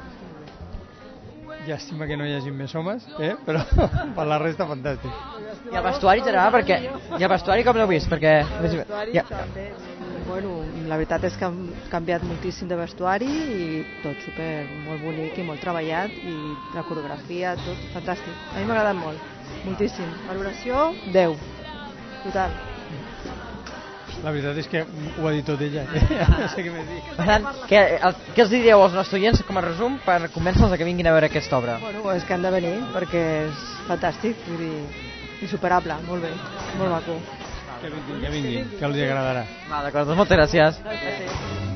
Llàstima que no hi hagi més homes, eh? Però per la resta fantàstic.
I el vestuari t'agrada perquè... I el vestuari com l'heu vist? Perquè...
El vestuari ja... també. Bueno, la veritat és que han canviat moltíssim de vestuari i tot super, molt bonic i molt treballat i la coreografia, tot fantàstic. A mi m'ha agradat molt, moltíssim. Valoració, deu. Total.
La veritat és que ho ha dit tot ella. No sé què més dir.
Per tant, què, el, què els diríeu als nostres oients com a resum per convèncer-los que vinguin a veure aquesta obra?
Bueno, és que han de venir perquè és fantàstic, vull dir, insuperable, molt bé, molt maco.
Que vinguin, que vinguin, que els agradarà.
Va, d'acord, doncs moltes gràcies.
Gràcies.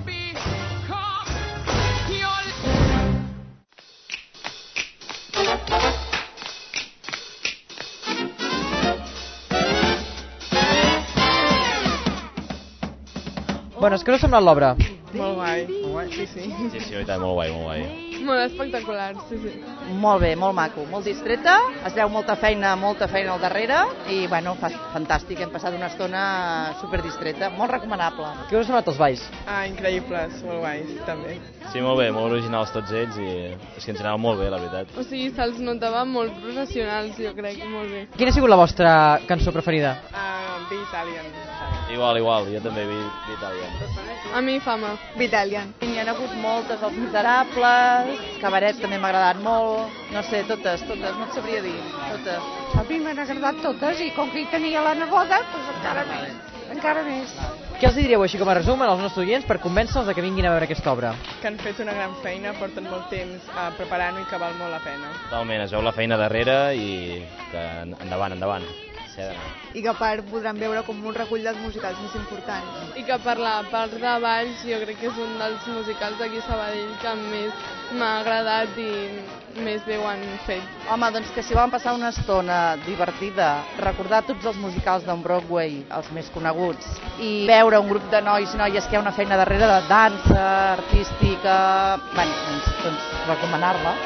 Bones, què us ha semblat l'obra?
Molt guai. Molt guai, sí, sí.
Sí, sí, oi tant, molt guai, molt guai.
Molt espectacular, sí, sí.
Molt bé, molt maco, molt distreta, es veu molta feina, molta feina al darrere i, bueno, fa, fantàstic, hem passat una estona superdistreta, molt recomanable.
Què us ha semblat els balls?
Ah, increïbles, molt guais, també.
Sí, molt bé, molt originals tots ells i és que ens anava molt bé, la veritat.
O sigui, se'ls notava molt professionals, jo crec, molt bé.
Quina ha sigut la vostra cançó preferida?
Uh, Be Italian.
Igual, igual, jo també Be, Be Italian.
A mi Fama. Be Italian.
N'hi ha hagut moltes, Els Miserables, Cabaret també m'ha agradat molt, no sé, totes, totes, no et sabria dir, totes.
A mi m'han agradat totes i com que hi tenia la neboda, doncs encara més, encara més.
Què els diríeu així com a resum als nostres oients per convèncer-los que vinguin a veure aquesta obra?
Que han fet una gran feina, porten molt temps uh, preparant-ho i que val molt la pena.
Totalment, es veu la feina darrere i que endavant, endavant.
I que a part podran veure com un recull dels musicals més importants. I que per la part de Valls jo crec que és un dels musicals d'aquí a Sabadell que més m'ha agradat i més bé ho han fet.
Home, doncs que si van passar una estona divertida, recordar tots els musicals d'on Broadway, els més coneguts, i veure un grup de nois i noies que hi ha una feina darrere de dansa, artística... Bé, doncs, doncs recomanar-la.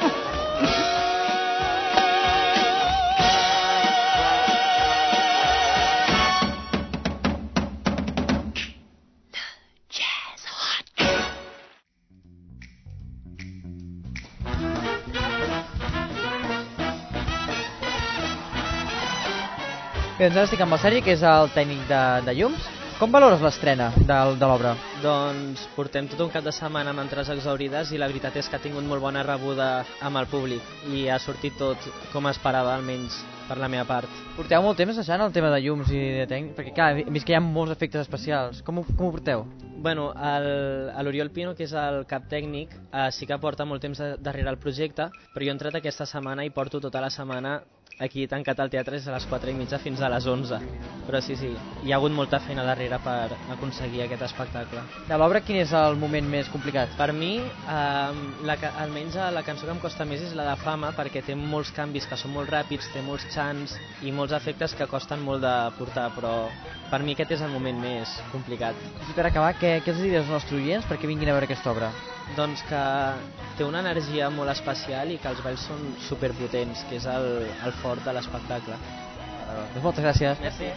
Bé, doncs ara estic amb el Sergi, que és el tècnic de, de llums. Com valores l'estrena de, de l'obra?
Doncs portem tot un cap de setmana amb entrades exaurides i la veritat és que ha tingut molt bona rebuda amb el públic i ha sortit tot com esperava, almenys per la meva part.
Porteu molt temps deixant el tema de llums i de tècnic? Perquè clar, he vist que hi ha molts efectes especials. Com ho, com ho porteu?
Bueno, l'Oriol Pino, que és el cap tècnic, eh, sí que porta molt temps de, darrere el projecte, però jo he entrat aquesta setmana i porto tota la setmana aquí tancat al teatre des de les quatre i mitja fins a les onze. Però sí, sí, hi ha hagut molta feina darrere per aconseguir aquest espectacle.
De l'obra, quin és el moment més complicat?
Per mi, eh, la, almenys la cançó que em costa més és la de Fama, perquè té molts canvis que són molt ràpids, té molts chants i molts efectes que costen molt de portar, però per mi aquest és el moment més complicat.
I per acabar, què, què els diries als nostres oients perquè vinguin a veure aquesta obra?
Doncs que té una energia molt especial i que els balls són superpotents, que és el, el fort de l'espectacle.
Uh, doncs moltes gràcies.
Merci.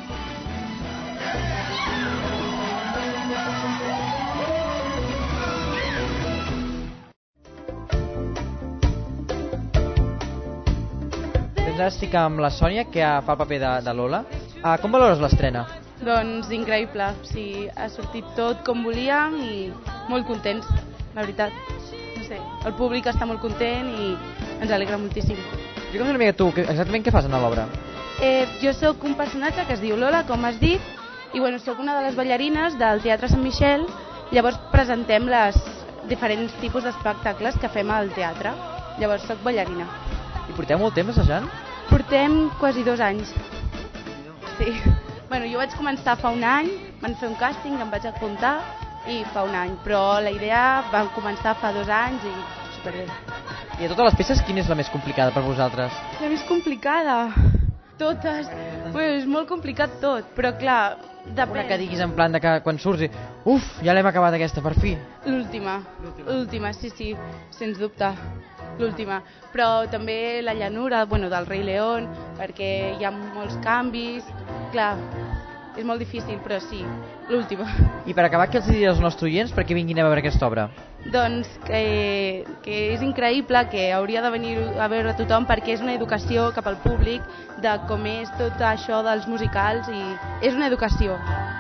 Doncs ara estic amb la Sònia, que fa el paper de, de Lola. Uh, com valores l'estrena?
Doncs increïble, o sigui, ha sortit tot com volíem i molt contents, la veritat. No sé, el públic està molt content i ens alegra moltíssim.
Digue'm una mica tu, exactament què fas en l'obra?
Eh, jo sóc un personatge que es diu Lola, com has dit, i bueno, sóc una de les ballarines del Teatre Sant Michel, llavors presentem les diferents tipus d'espectacles que fem al teatre. Llavors sóc ballarina.
I porteu molt temps assajant?
Portem quasi dos anys. Sí. Bueno, jo vaig començar fa un any, van fer un càsting, em vaig apuntar i fa un any, però la idea va començar fa dos anys i superbé.
I de totes les peces, quina és la més complicada per vosaltres?
La més complicada? Totes. Pues, és molt complicat tot, però clar, depèn.
Una que diguis en plan de que quan surts i uf, ja l'hem acabat aquesta, per fi.
L'última, l'última, sí, sí, sens dubte. L'última, però també la llanura, bueno, del Rei León, perquè hi ha molts canvis, clar, és molt difícil, però sí, l'última.
I per acabar, què els diries als nostres oients perquè vinguin a veure aquesta obra?
Doncs que, que és increïble, que hauria de venir a veure tothom perquè és una educació cap al públic de com és tot això dels musicals i és una educació.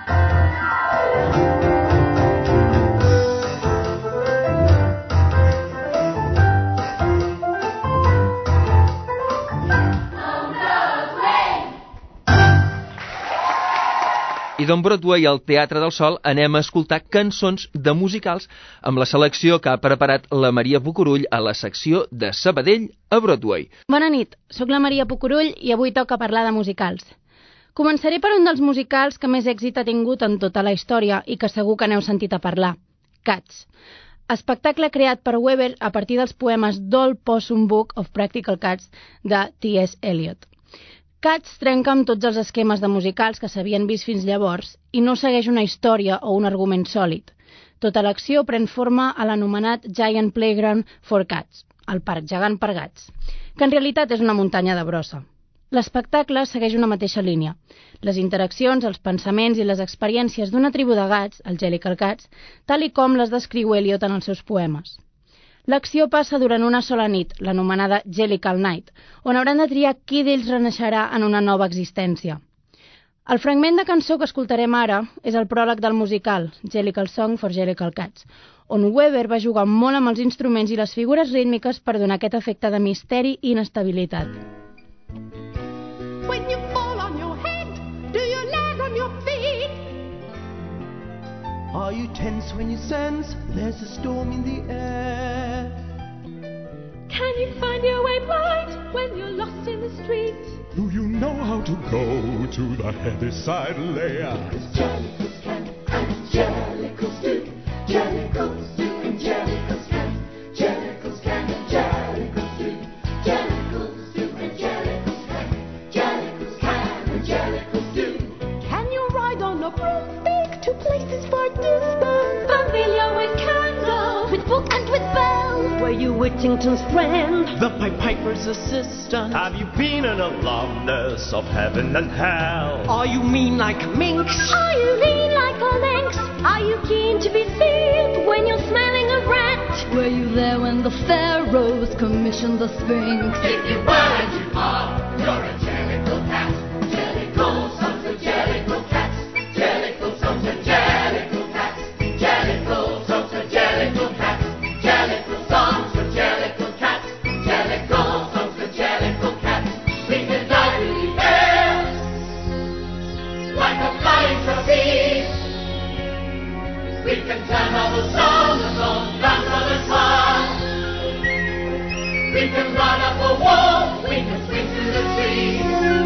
I d'on Broadway al Teatre del Sol anem a escoltar cançons de musicals amb la selecció que ha preparat la Maria Pucurull a la secció de Sabadell a Broadway.
Bona nit, sóc la Maria Pucurull i avui toca parlar de musicals. Començaré per un dels musicals que més èxit ha tingut en tota la història i que segur que n'heu sentit a parlar, Cats. Espectacle creat per Weber a partir dels poemes d'Old Possum Book of Practical Cats de T S Eliot. Cats trenca amb tots els esquemes de musicals que s'havien vist fins llavors i no segueix una història o un argument sòlid. Tota l'acció pren forma a l'anomenat Giant Playground for Cats, el parc gegant per gats, que en realitat és una muntanya de brossa. L'espectacle segueix una mateixa línia. Les interaccions, els pensaments i les experiències d'una tribu de gats, els Jellicle Cats, tal i com les descriu Eliot en els seus poemes. L'acció passa durant una sola nit, l'anomenada Jellicle Night, on hauran de triar qui d'ells renaixerà en una nova existència. El fragment de cançó que escoltarem ara és el pròleg del musical, Jellicle Song for Jellicle Cats, on Weber va jugar molt amb els instruments i les figures rítmiques per donar aquest efecte de misteri i inestabilitat.
When you fall on your head, do you land on your feet?
Are you tense when you sense there's a storm in the air?
Can you find your way right when you're lost in the street?
Do you know how to go to the Heaviside layer?
Jellicles can and jellicles do. Jellicles do and jellicles can. Jellicles can and jellicles do. Jellicles do and jellicles can. Jellicles can and jellicles do. Can you ride on a broomstick to places far distant? Familiar with candles, with book and with bell.
Were you Whittington's friend, the Pied Piper's assistant?
Have you been an alumnus of heaven and hell?
Are you mean like a minx?
Are you lean like a lynx? Are you keen to be seen when you're smelling a rat?
Were you there when the pharaohs commissioned the Sphinx?
If you were and you are, you're a jellicle cat. Jellicle songs of jellicle cats. Jellicle songs of jellicle cats. Jellicle songs of jellicle cats. Jellicle songs of jellicle cats. Jellicle songs of jellicle cats. We can fly through the air like a flying trapeze. We can turn all the songs on grandmother's heart. We can run up a wall. We can swing through the trees.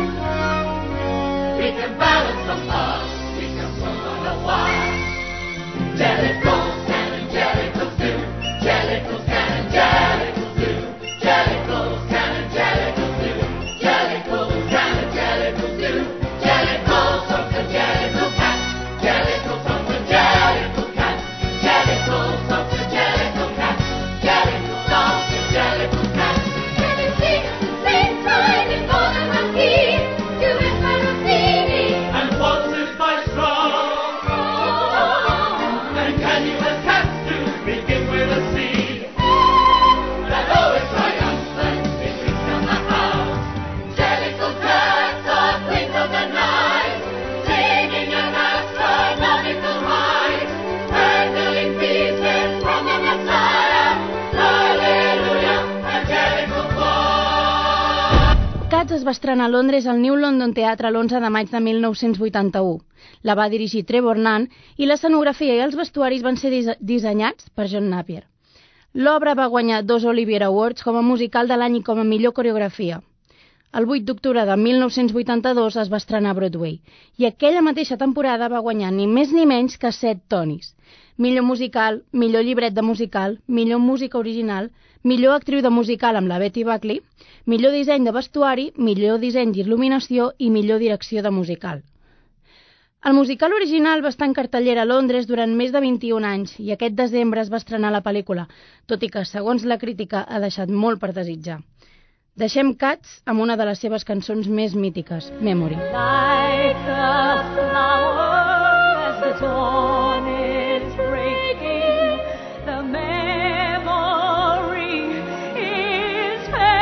We can balance the bars. We can walk on a wire. Jellicles can and jellicles do. Jellicles can and jellicles do. Jellicles can and jellicles do. Jellicles can and jellicles do. Jellicles songs of jellicle cats. Jellicles songs of jellicle cats. Jellicles
es va estrenar a Londres al New London Theatre l'onze de maig de mil nou-cents vuitanta-u. La va dirigir Trevor Nunn i l'escenografia i els vestuaris van ser dise dissenyats per John Napier. L'obra va guanyar dos Olivier Awards com a musical de l'any i com a millor coreografia. El vuit d'octubre de mil nou-cents vuitanta-dos es va estrenar a Broadway i aquella mateixa temporada va guanyar ni més ni menys que set Tonys. Millor musical, millor llibret de musical, millor música original, millor actriu de musical amb la Betty Buckley, millor disseny de vestuari, millor disseny d'il·luminació i millor direcció de musical. El musical original va estar en cartellera a Londres durant més de vint-i-un anys i aquest desembre es va estrenar la pel·lícula, tot i que, segons la crítica, ha deixat molt per desitjar. Deixem Cats amb una de les seves cançons més mítiques, Memory.
Like a flower as the dawn is breaking, the memory is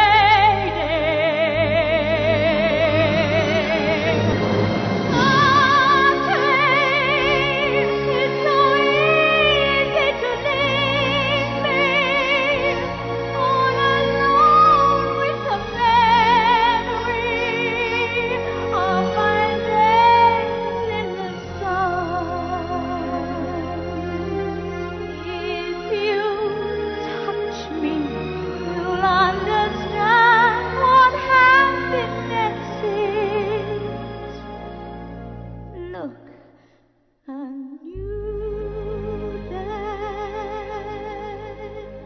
fading. A trace is so easy to leave me all alone with the memory of my days in the sun. If you touch me, you'll understand what happiness is. Look, a new day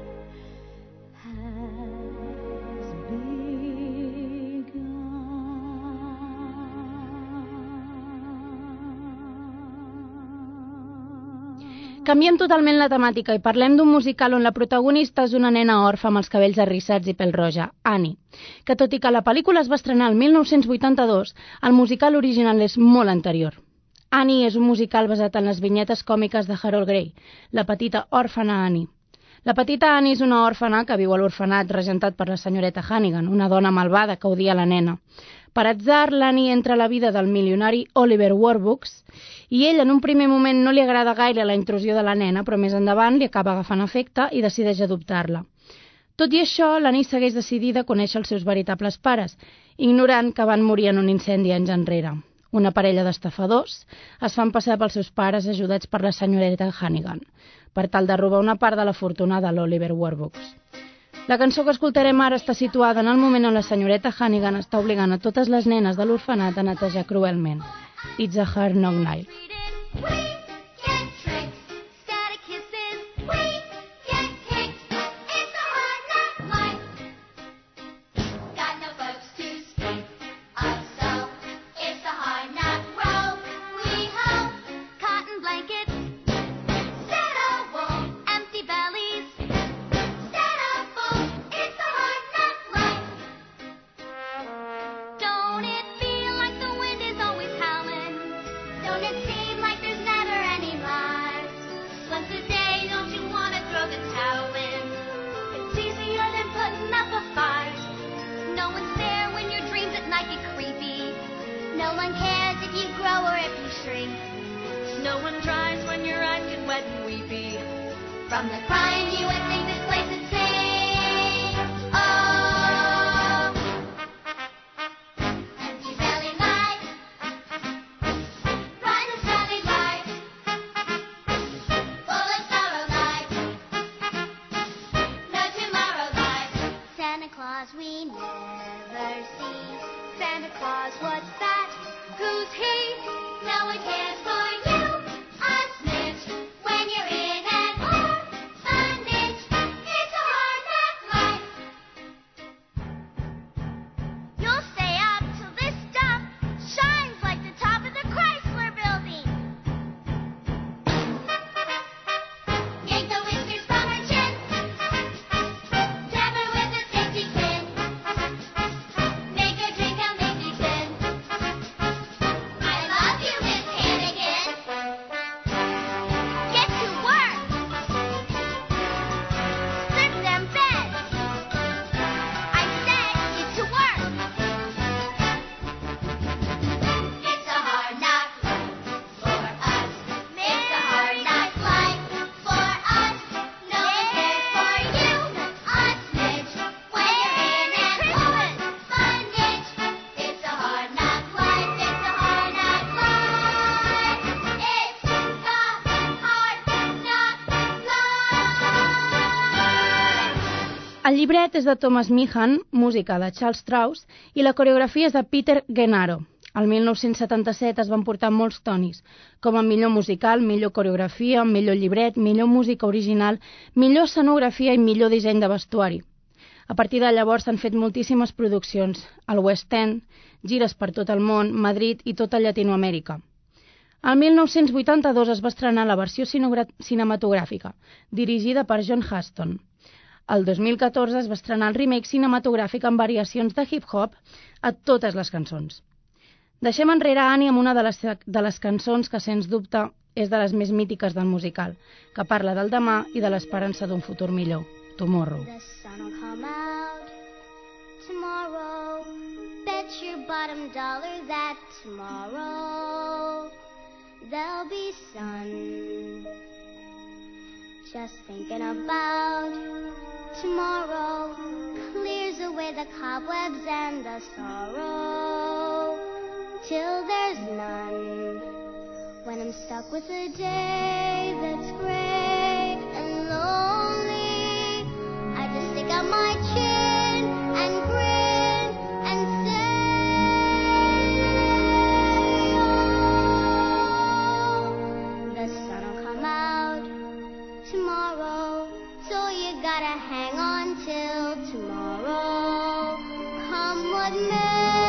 has
Canviem totalment la temàtica i parlem d'un musical on la protagonista és una nena orfa amb els cabells arrissats i pèl roja, Annie, que tot i que la pel·lícula es va estrenar el mil nou-cents vuitanta-dos, el musical original és molt anterior. Annie és un musical basat en les vinyetes còmiques de Harold Gray, la petita òrfana Annie. La petita Annie és una òrfana que viu a l'orfenat regentat per la senyoreta Hannigan, una dona malvada que odia la nena. Per atzar, l'Annie entra a la vida del milionari Oliver Warbucks i ell en un primer moment no li agrada gaire la intrusió de la nena, però més endavant li acaba agafant afecte i decideix adoptar-la. Tot i això, l'Annie segueix decidida a conèixer els seus veritables pares, ignorant que van morir en un incendi anys enrere. Una parella d'estafadors es fan passar pels seus pares ajudats per la senyoreta Hannigan, per tal de robar una part de la fortuna de l'Oliver Warbucks. La cançó que escoltarem ara està situada en el moment on la senyoreta Hannigan està obligant a totes les nenes de l'orfenat a netejar cruelment. It's a Hard Knock Night.
From the crying you would think this place would sing. Oh, empty belly life, bright and sunny life, full of sorrow life, no tomorrow life. Santa Claus we never see. Santa Claus, what's that? Who's he? No one cares for you. A snitch when you're in an orphanage.
El llibret és de Thomas Meehan, música de Charles Strauss, i la coreografia és de Peter Gennaro. El mil nou-cents setanta-set es van portar molts tonis, com a millor musical, millor coreografia, millor llibret, millor música original, millor escenografia i millor disseny de vestuari. A partir de llavors s'han fet moltíssimes produccions, al West End, gires per tot el món, Madrid i tota Llatinoamèrica. El mil nou-cents vuitanta-dos es va estrenar la versió cinematogràfica, dirigida per John Huston. El dos mil catorze es va estrenar el remake cinematogràfic amb variacions de hip-hop a totes les cançons. Deixem enrere Annie amb una de les, de les cançons que, sens dubte, és de les més mítiques del musical, que parla del demà i de l'esperança d'un futur millor, Tomorrow.
The sun will come out tomorrow. Bet your bottom dollar that tomorrow there'll be sun. Just thinking about tomorrow clears away the cobwebs and the sorrow till there's none. When I'm stuck with a day that's gray and lonely, I just stick out my chin and grin and say, oh, the sun will come out tomorrow, so you gotta hang on till tomorrow, come what may.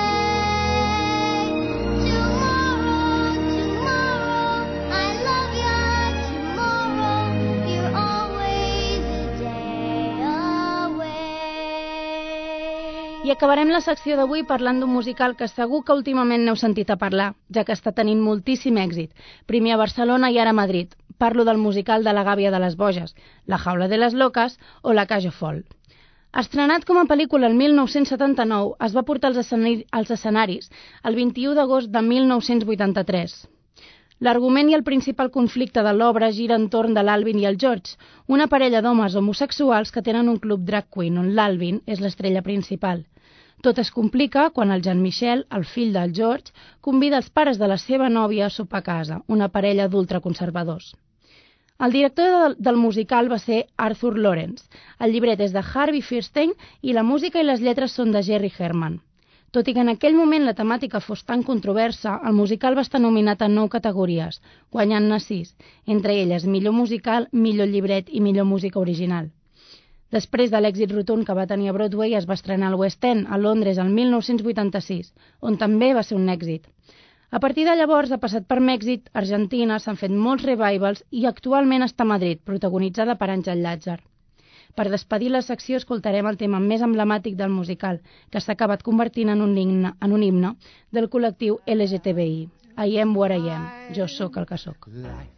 I acabarem la secció d'avui parlant d'un musical que segur que últimament n'heu sentit a parlar, ja que està tenint moltíssim èxit, primer a Barcelona i ara a Madrid. Parlo del musical de la Gàbia de les Boges, La jaula de les loques o La cage folle. Estrenat com a pel·lícula el mil nou-cents setanta-nou, es va portar als, escenari als escenaris el vint-i-u d'agost de mil nou-cents vuitanta-tres. L'argument i el principal conflicte de l'obra gira entorn de l'Alvin i el George, una parella d'homes homosexuals que tenen un club drag queen on l'Alvin és l'estrella principal. Tot es complica quan el Jean-Michel, el fill del George, convida els pares de la seva nòvia a sopar a casa, una parella d'ultraconservadors. El director del, del musical va ser Arthur Lawrence. El llibret és de Harvey Fierstein i la música i les lletres són de Jerry Herman. Tot i que en aquell moment la temàtica fos tan controversa, el musical va estar nominat a nou categories, guanyant-ne sis, entre elles millor musical, millor llibret i millor música original. Després de l'èxit rotund que va tenir a Broadway, es va estrenar al West End, a Londres, el mil nou-cents vuitanta-sis, on també va ser un èxit. A partir de llavors ha passat per Mèxic, Argentina, s'han fet molts revivals i actualment està a Madrid, protagonitzada per Àngel Llàtzer. Per despedir la secció escoltarem el tema més emblemàtic del musical, que s'ha acabat convertint en un himne, en un himne del col·lectiu L G T B I. I am what I am. Jo sóc el que sóc.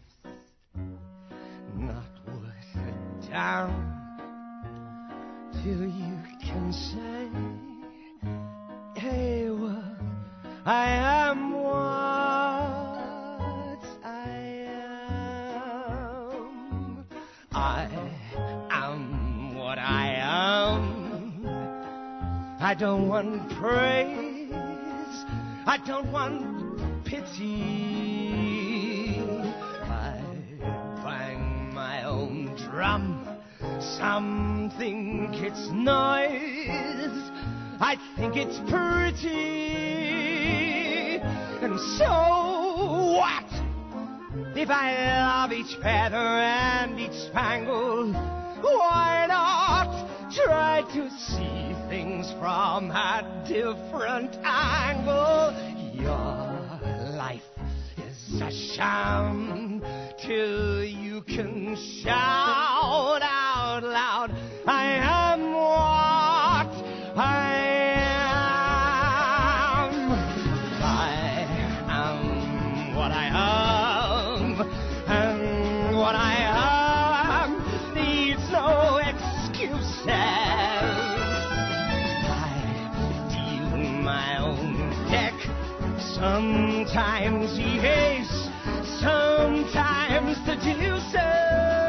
Till you can say, hey, well, I am what I am. I am what I am. I don't want praise. I don't want pity. I bang my own drum. Some think it's noise, I think it's pretty. And so what? If I love each feather and each spangle, why not try to see things from a different angle? Your life is a sham till you can shout out loud, I am what I am. I am what I am, and what I am needs no excuses. I deal my own deck, sometimes yes, sometimes the deuces.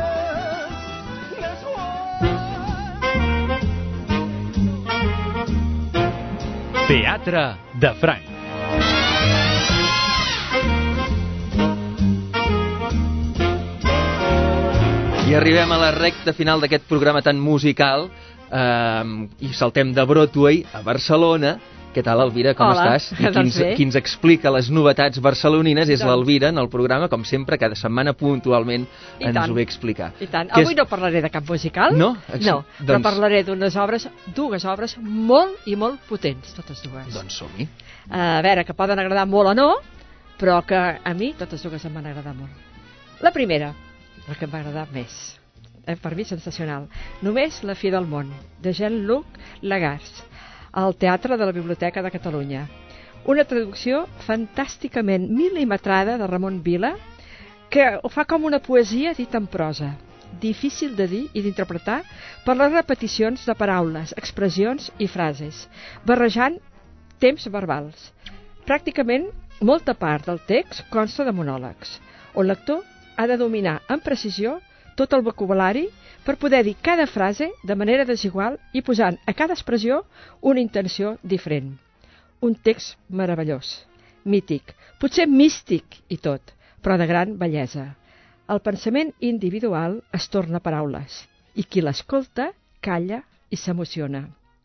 Teatre de Franc.
I arribem a la recta final d'aquest programa tan musical eh, i saltem de Broadway a Barcelona. Què tal, Elvira, com
Hola,
estàs? I qui
doncs
ens,
bé.
qui ens explica les novetats barcelonines és
Doncs-
l'Elvira en el programa, com sempre, cada setmana puntualment
I
ens
tant.
ho ve a explicar.
I tant.
Què
Avui
és-
no parlaré de cap musical.
No? Ex-
No, però
doncs-
parlaré d'unes obres, dues obres molt i molt potents, totes dues.
Doncs som-hi.
A veure, que poden agradar molt o no, però que a mi totes dues em van agradar molt. La primera, la que em va agradar més, eh, per mi sensacional, Només la fi del món, de Jean-Luc Lagars, al Teatre de la Biblioteca de Catalunya. Una traducció fantàsticament mil·limetrada de Ramon Vila, que ho fa com una poesia dita en prosa, difícil de dir i d'interpretar per les repeticions de paraules, expressions i frases, barrejant temps verbals. Pràcticament molta part del text consta de monòlegs, on el lector ha de dominar amb precisió tot el vocabulari per poder dir cada frase de manera desigual i posant a cada expressió una intenció diferent. Un text meravellós, mític, potser místic i tot, però de gran bellesa. El pensament individual es torna paraules i qui l'escolta calla i s'emociona.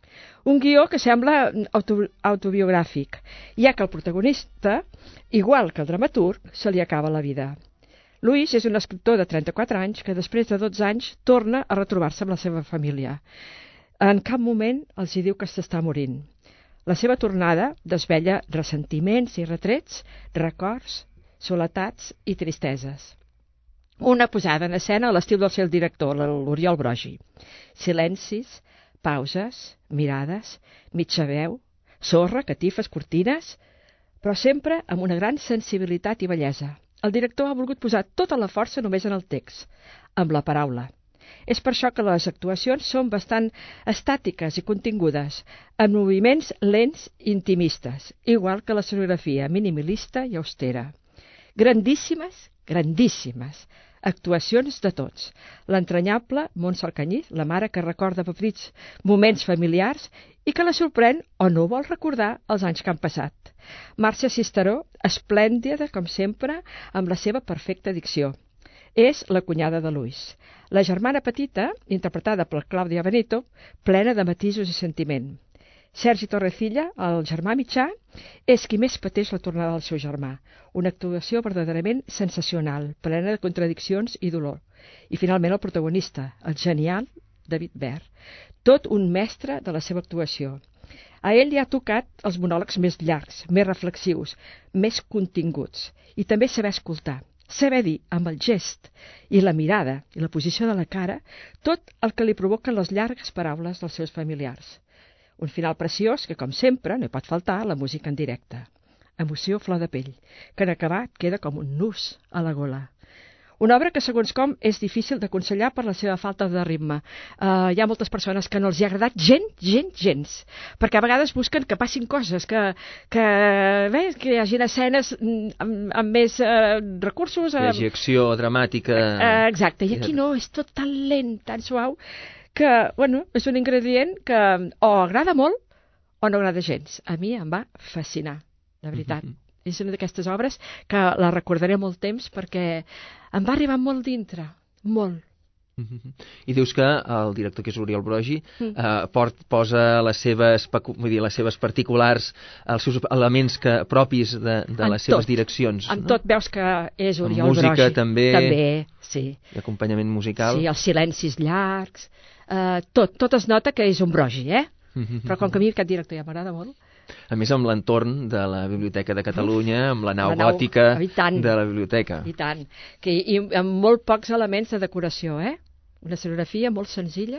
Un guió que sembla auto autobiogràfic, ja que el protagonista, igual que el dramaturg, se li acaba la vida. Luis és un escriptor de trenta-quatre anys que després de dotze anys torna a retrobar-se amb la seva família. En cap moment els hi diu que s'està morint. La seva tornada desvella ressentiments i retrets, records, soletats i tristeses. Una posada en escena a l'estil del seu director, l'Oriol Brogi. Silencis, pauses, mirades, mitja veu, sorra, catifes, cortines, però sempre amb una gran sensibilitat i bellesa. El director ha volgut posar tota la força només en el text, amb la paraula. És per això que les actuacions són bastant estàtiques i contingudes, amb moviments lents i intimistes, igual que la escenografia minimalista i austera. Grandíssimes, grandíssimes actuacions de tots. L'entranyable Montse Alcañiz, la mare que recorda petits moments familiars i que la sorprèn o no vol recordar els anys que han passat. Marcia Cisteró, esplèndida, com sempre, amb la seva perfecta dicció. És la cunyada de Luis. La germana petita, interpretada per Clàudia Benito, plena de matisos i sentiment. Sergi Torrecilla, el germà mitjà, és qui més pateix la tornada del seu germà. Una actuació verdaderament sensacional, plena de contradiccions i dolor. I finalment el protagonista, el genial David Ver. Tot un mestre de la seva actuació. A ell li ha tocat els monòlegs més llargs, més reflexius, més continguts. I també saber escoltar, saber dir amb el gest i la mirada i la posició de la cara tot el que li provoquen les llargues paraules dels seus familiars. Un final preciós que, com sempre, no hi pot faltar la música en directe. Emoció flor de pell, que en acabat queda com un nus a la gola. Una obra que, segons com, és difícil d'aconsellar per la seva falta de ritme. Uh, hi ha moltes persones que no els hi ha agradat gent, gent, gens, perquè a vegades busquen que passin coses, que, que, bé, que hi hagi escenes amb, amb més uh, recursos.
Hi hagi acció dramàtica.
Uh, exacte, i aquí no, és tot tan lent, tan suau, que, bueno, és un ingredient que o agrada molt o no agrada gens. A mi em va fascinar, de veritat. Mm-hmm. És una d'aquestes obres que la recordaré molt temps perquè em va arribar molt dintre, molt.
Mm-hmm. I dius que el director, que és Oriol Brogi, mm. eh, port, posa les seves, vull dir, les seves particulars, els seus elements que, propis de, de les seves
tot,
direccions.
En
no?
tot veus que és Oriol
Brogi. Música
Brogi.
també.
També, sí.
I acompanyament musical.
Sí, els silencis llargs, eh, tot, tot es nota que és un Brogi, eh? Mm-hmm. Però com que a mi aquest director ja m'agrada molt.
A més, amb l'entorn de la Biblioteca de Catalunya, amb la nau,
la nau
gòtica
tant,
de la biblioteca.
I tant. Que, I amb molt pocs elements de decoració, eh? Una escenografia molt senzilla,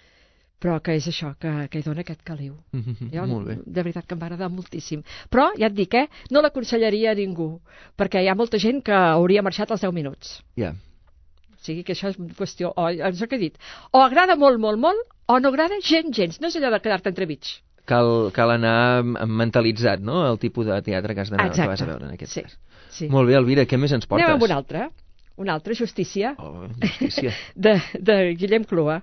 però que és això, que, que hi dona aquest caliu.
Mm-hmm.
Jo,
molt bé.
De veritat que em va agradar moltíssim. Però, ja et dic, eh? No l'aconsellaria a ningú, perquè hi ha molta gent que hauria marxat als deu minuts.
Ja. Yeah.
O sigui que això és qüestió, o això que he dit, o agrada molt, molt, molt, o no agrada gent, gens. No és allò de quedar-te entremig.
Cal, cal anar mentalitzat, no?, el tipus de teatre que has d'anar, que vas a veure en aquest
sí,
cas.
Sí.
Molt bé, Elvira, què més ens portes?
Anem amb una altra, una altra, Justícia,
oh, justícia.
de, de Guillem Clua,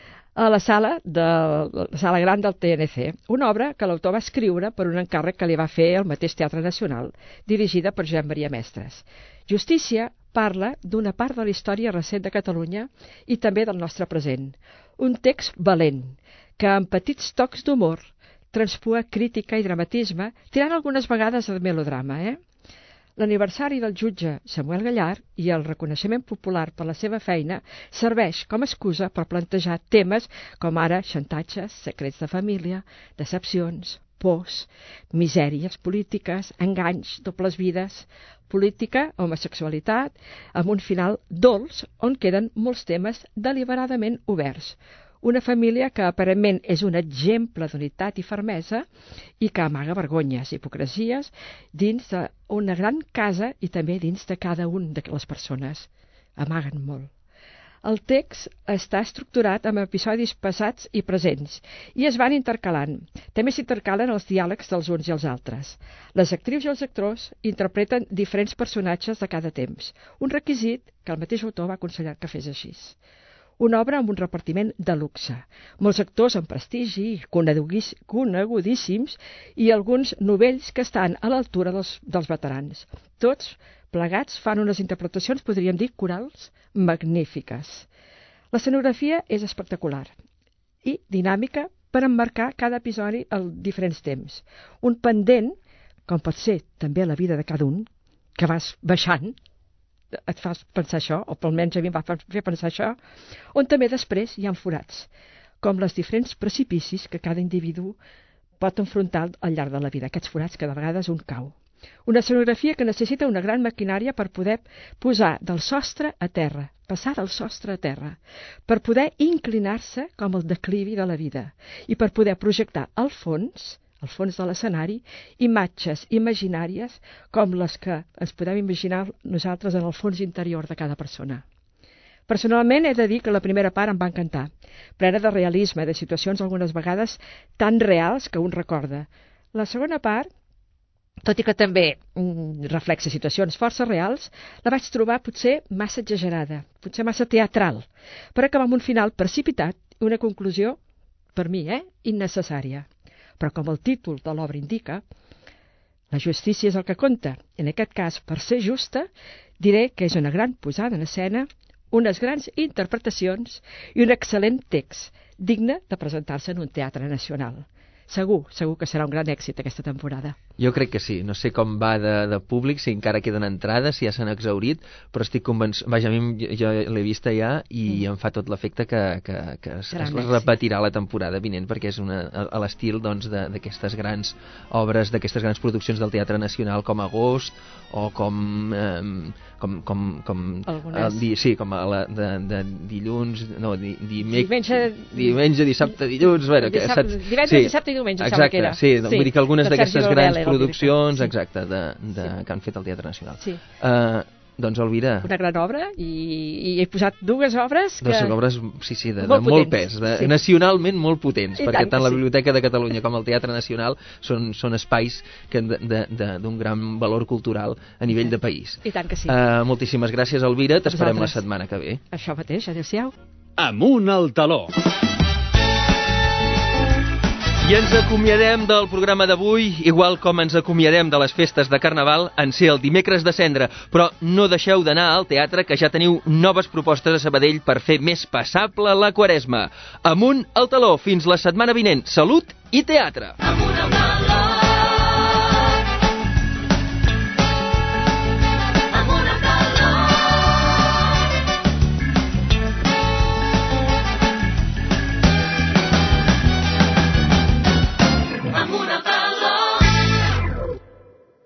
a la sala, de, la sala gran del T N C, una obra que l'autor va escriure per un encàrrec que li va fer el mateix Teatre Nacional, dirigida per Joan Maria Mestres. Justícia parla d'una part de la història recent de Catalunya i també del nostre present. Un text valent, que amb petits tocs d'humor transpua crítica i dramatisme, tirant algunes vegades de melodrama, eh? L'aniversari del jutge Samuel Gallard i el reconeixement popular per la seva feina serveix com a excusa per plantejar temes com ara xantatges, secrets de família, decepcions, pors, misèries polítiques, enganys, dobles vides, política, homosexualitat, amb un final dolç on queden molts temes deliberadament oberts. Una família que aparentment és un exemple d'unitat i fermesa i que amaga vergonyes, hipocresies dins d'una gran casa i també dins de cada un de les persones. Amaguen molt. El text està estructurat amb episodis passats i presents i es van intercalant. També s'intercalen els diàlegs dels uns i els altres. Les actrius i els actors interpreten diferents personatges de cada temps, un requisit que el mateix autor va aconsellar que fes així. Una obra amb un repartiment de luxe, molts actors amb prestigi, conegudíssims i alguns novells que estan a l'altura dels, dels veterans. Tots plegats fan unes interpretacions, podríem dir, corals magnífiques. L'escenografia és espectacular i dinàmica per emmarcar cada episodi en diferents temps. Un pendent, com pot ser també la vida de cada un, que vas baixant, et fas pensar això, o almenys a mi em va fer pensar això, on també després hi ha forats, com les diferents precipicis que cada individu pot enfrontar al llarg de la vida, aquests forats que de vegades un cau. Una escenografia que necessita una gran maquinària per poder posar del sostre a terra, passar del sostre a terra, per poder inclinar-se com el declivi de la vida i per poder projectar al fons, al fons de l'escenari, imatges imaginàries com les que ens podem imaginar nosaltres en el fons interior de cada persona. Personalment he de dir que la primera part em va encantar, plena de realisme, de situacions algunes vegades tan reals que un recorda. La segona part, tot i que també mm, reflexa situacions força reals, la vaig trobar potser massa exagerada, potser massa teatral, per acabar amb un final precipitat i una conclusió, per mi, eh, innecessària. Però com el títol de l'obra indica, la justícia és el que compta. En aquest cas, per ser justa, diré que és una gran posada en escena, unes grans interpretacions i un excel·lent text, digne de presentar-se en un teatre nacional. Segur, segur que serà un gran èxit aquesta temporada.
Jo crec que sí, no sé com va de, de públic, si encara queden entrades, si ja s'han exhaurit, però estic convençut, vaja, a mi jo l'he vista ja i mm. em fa tot l'efecte que, que, que es, es repetirà la temporada vinent, perquè és una, a l'estil doncs, d'aquestes grans obres, d'aquestes grans produccions del Teatre Nacional com Agost, o com eh, com, com, com el, di, sí, com a la, de, de dilluns no, di, dimec, diumenge, diumenge, dissabte, dilluns bueno,
dissabte,
que, saps,
divendres, sí, dissabte i diumenge exacte, que era.
Sí, sí, vull dir que algunes d'aquestes grans
Robel,
produccions
sí.
exacte, de, de,
sí.
que han fet el Teatre Nacional
sí.
uh, doncs Elvira,
una gran obra i, i he posat dues obres que...
dues obres, sí, sí, de,
molt
de molt pes, de,
sí.
nacionalment molt potents,
I
perquè tant, tant la
sí.
Biblioteca de Catalunya com el Teatre Nacional són, són espais d'un gran valor cultural a nivell de país.
I tant que sí.
Uh, moltíssimes gràcies, Elvira, t'esperem la setmana que ve.
Això mateix, adéu-siau.
Amunt al taló.
I ens acomiadem del programa d'avui, igual com ens acomiadem de les festes de Carnaval, en ser el dimecres de Cendra. Però no deixeu d'anar al teatre, que ja teniu noves propostes a Sabadell per fer més passable la Quaresma. Amunt al taló, fins la setmana vinent. Salut i teatre! Amunt al taló!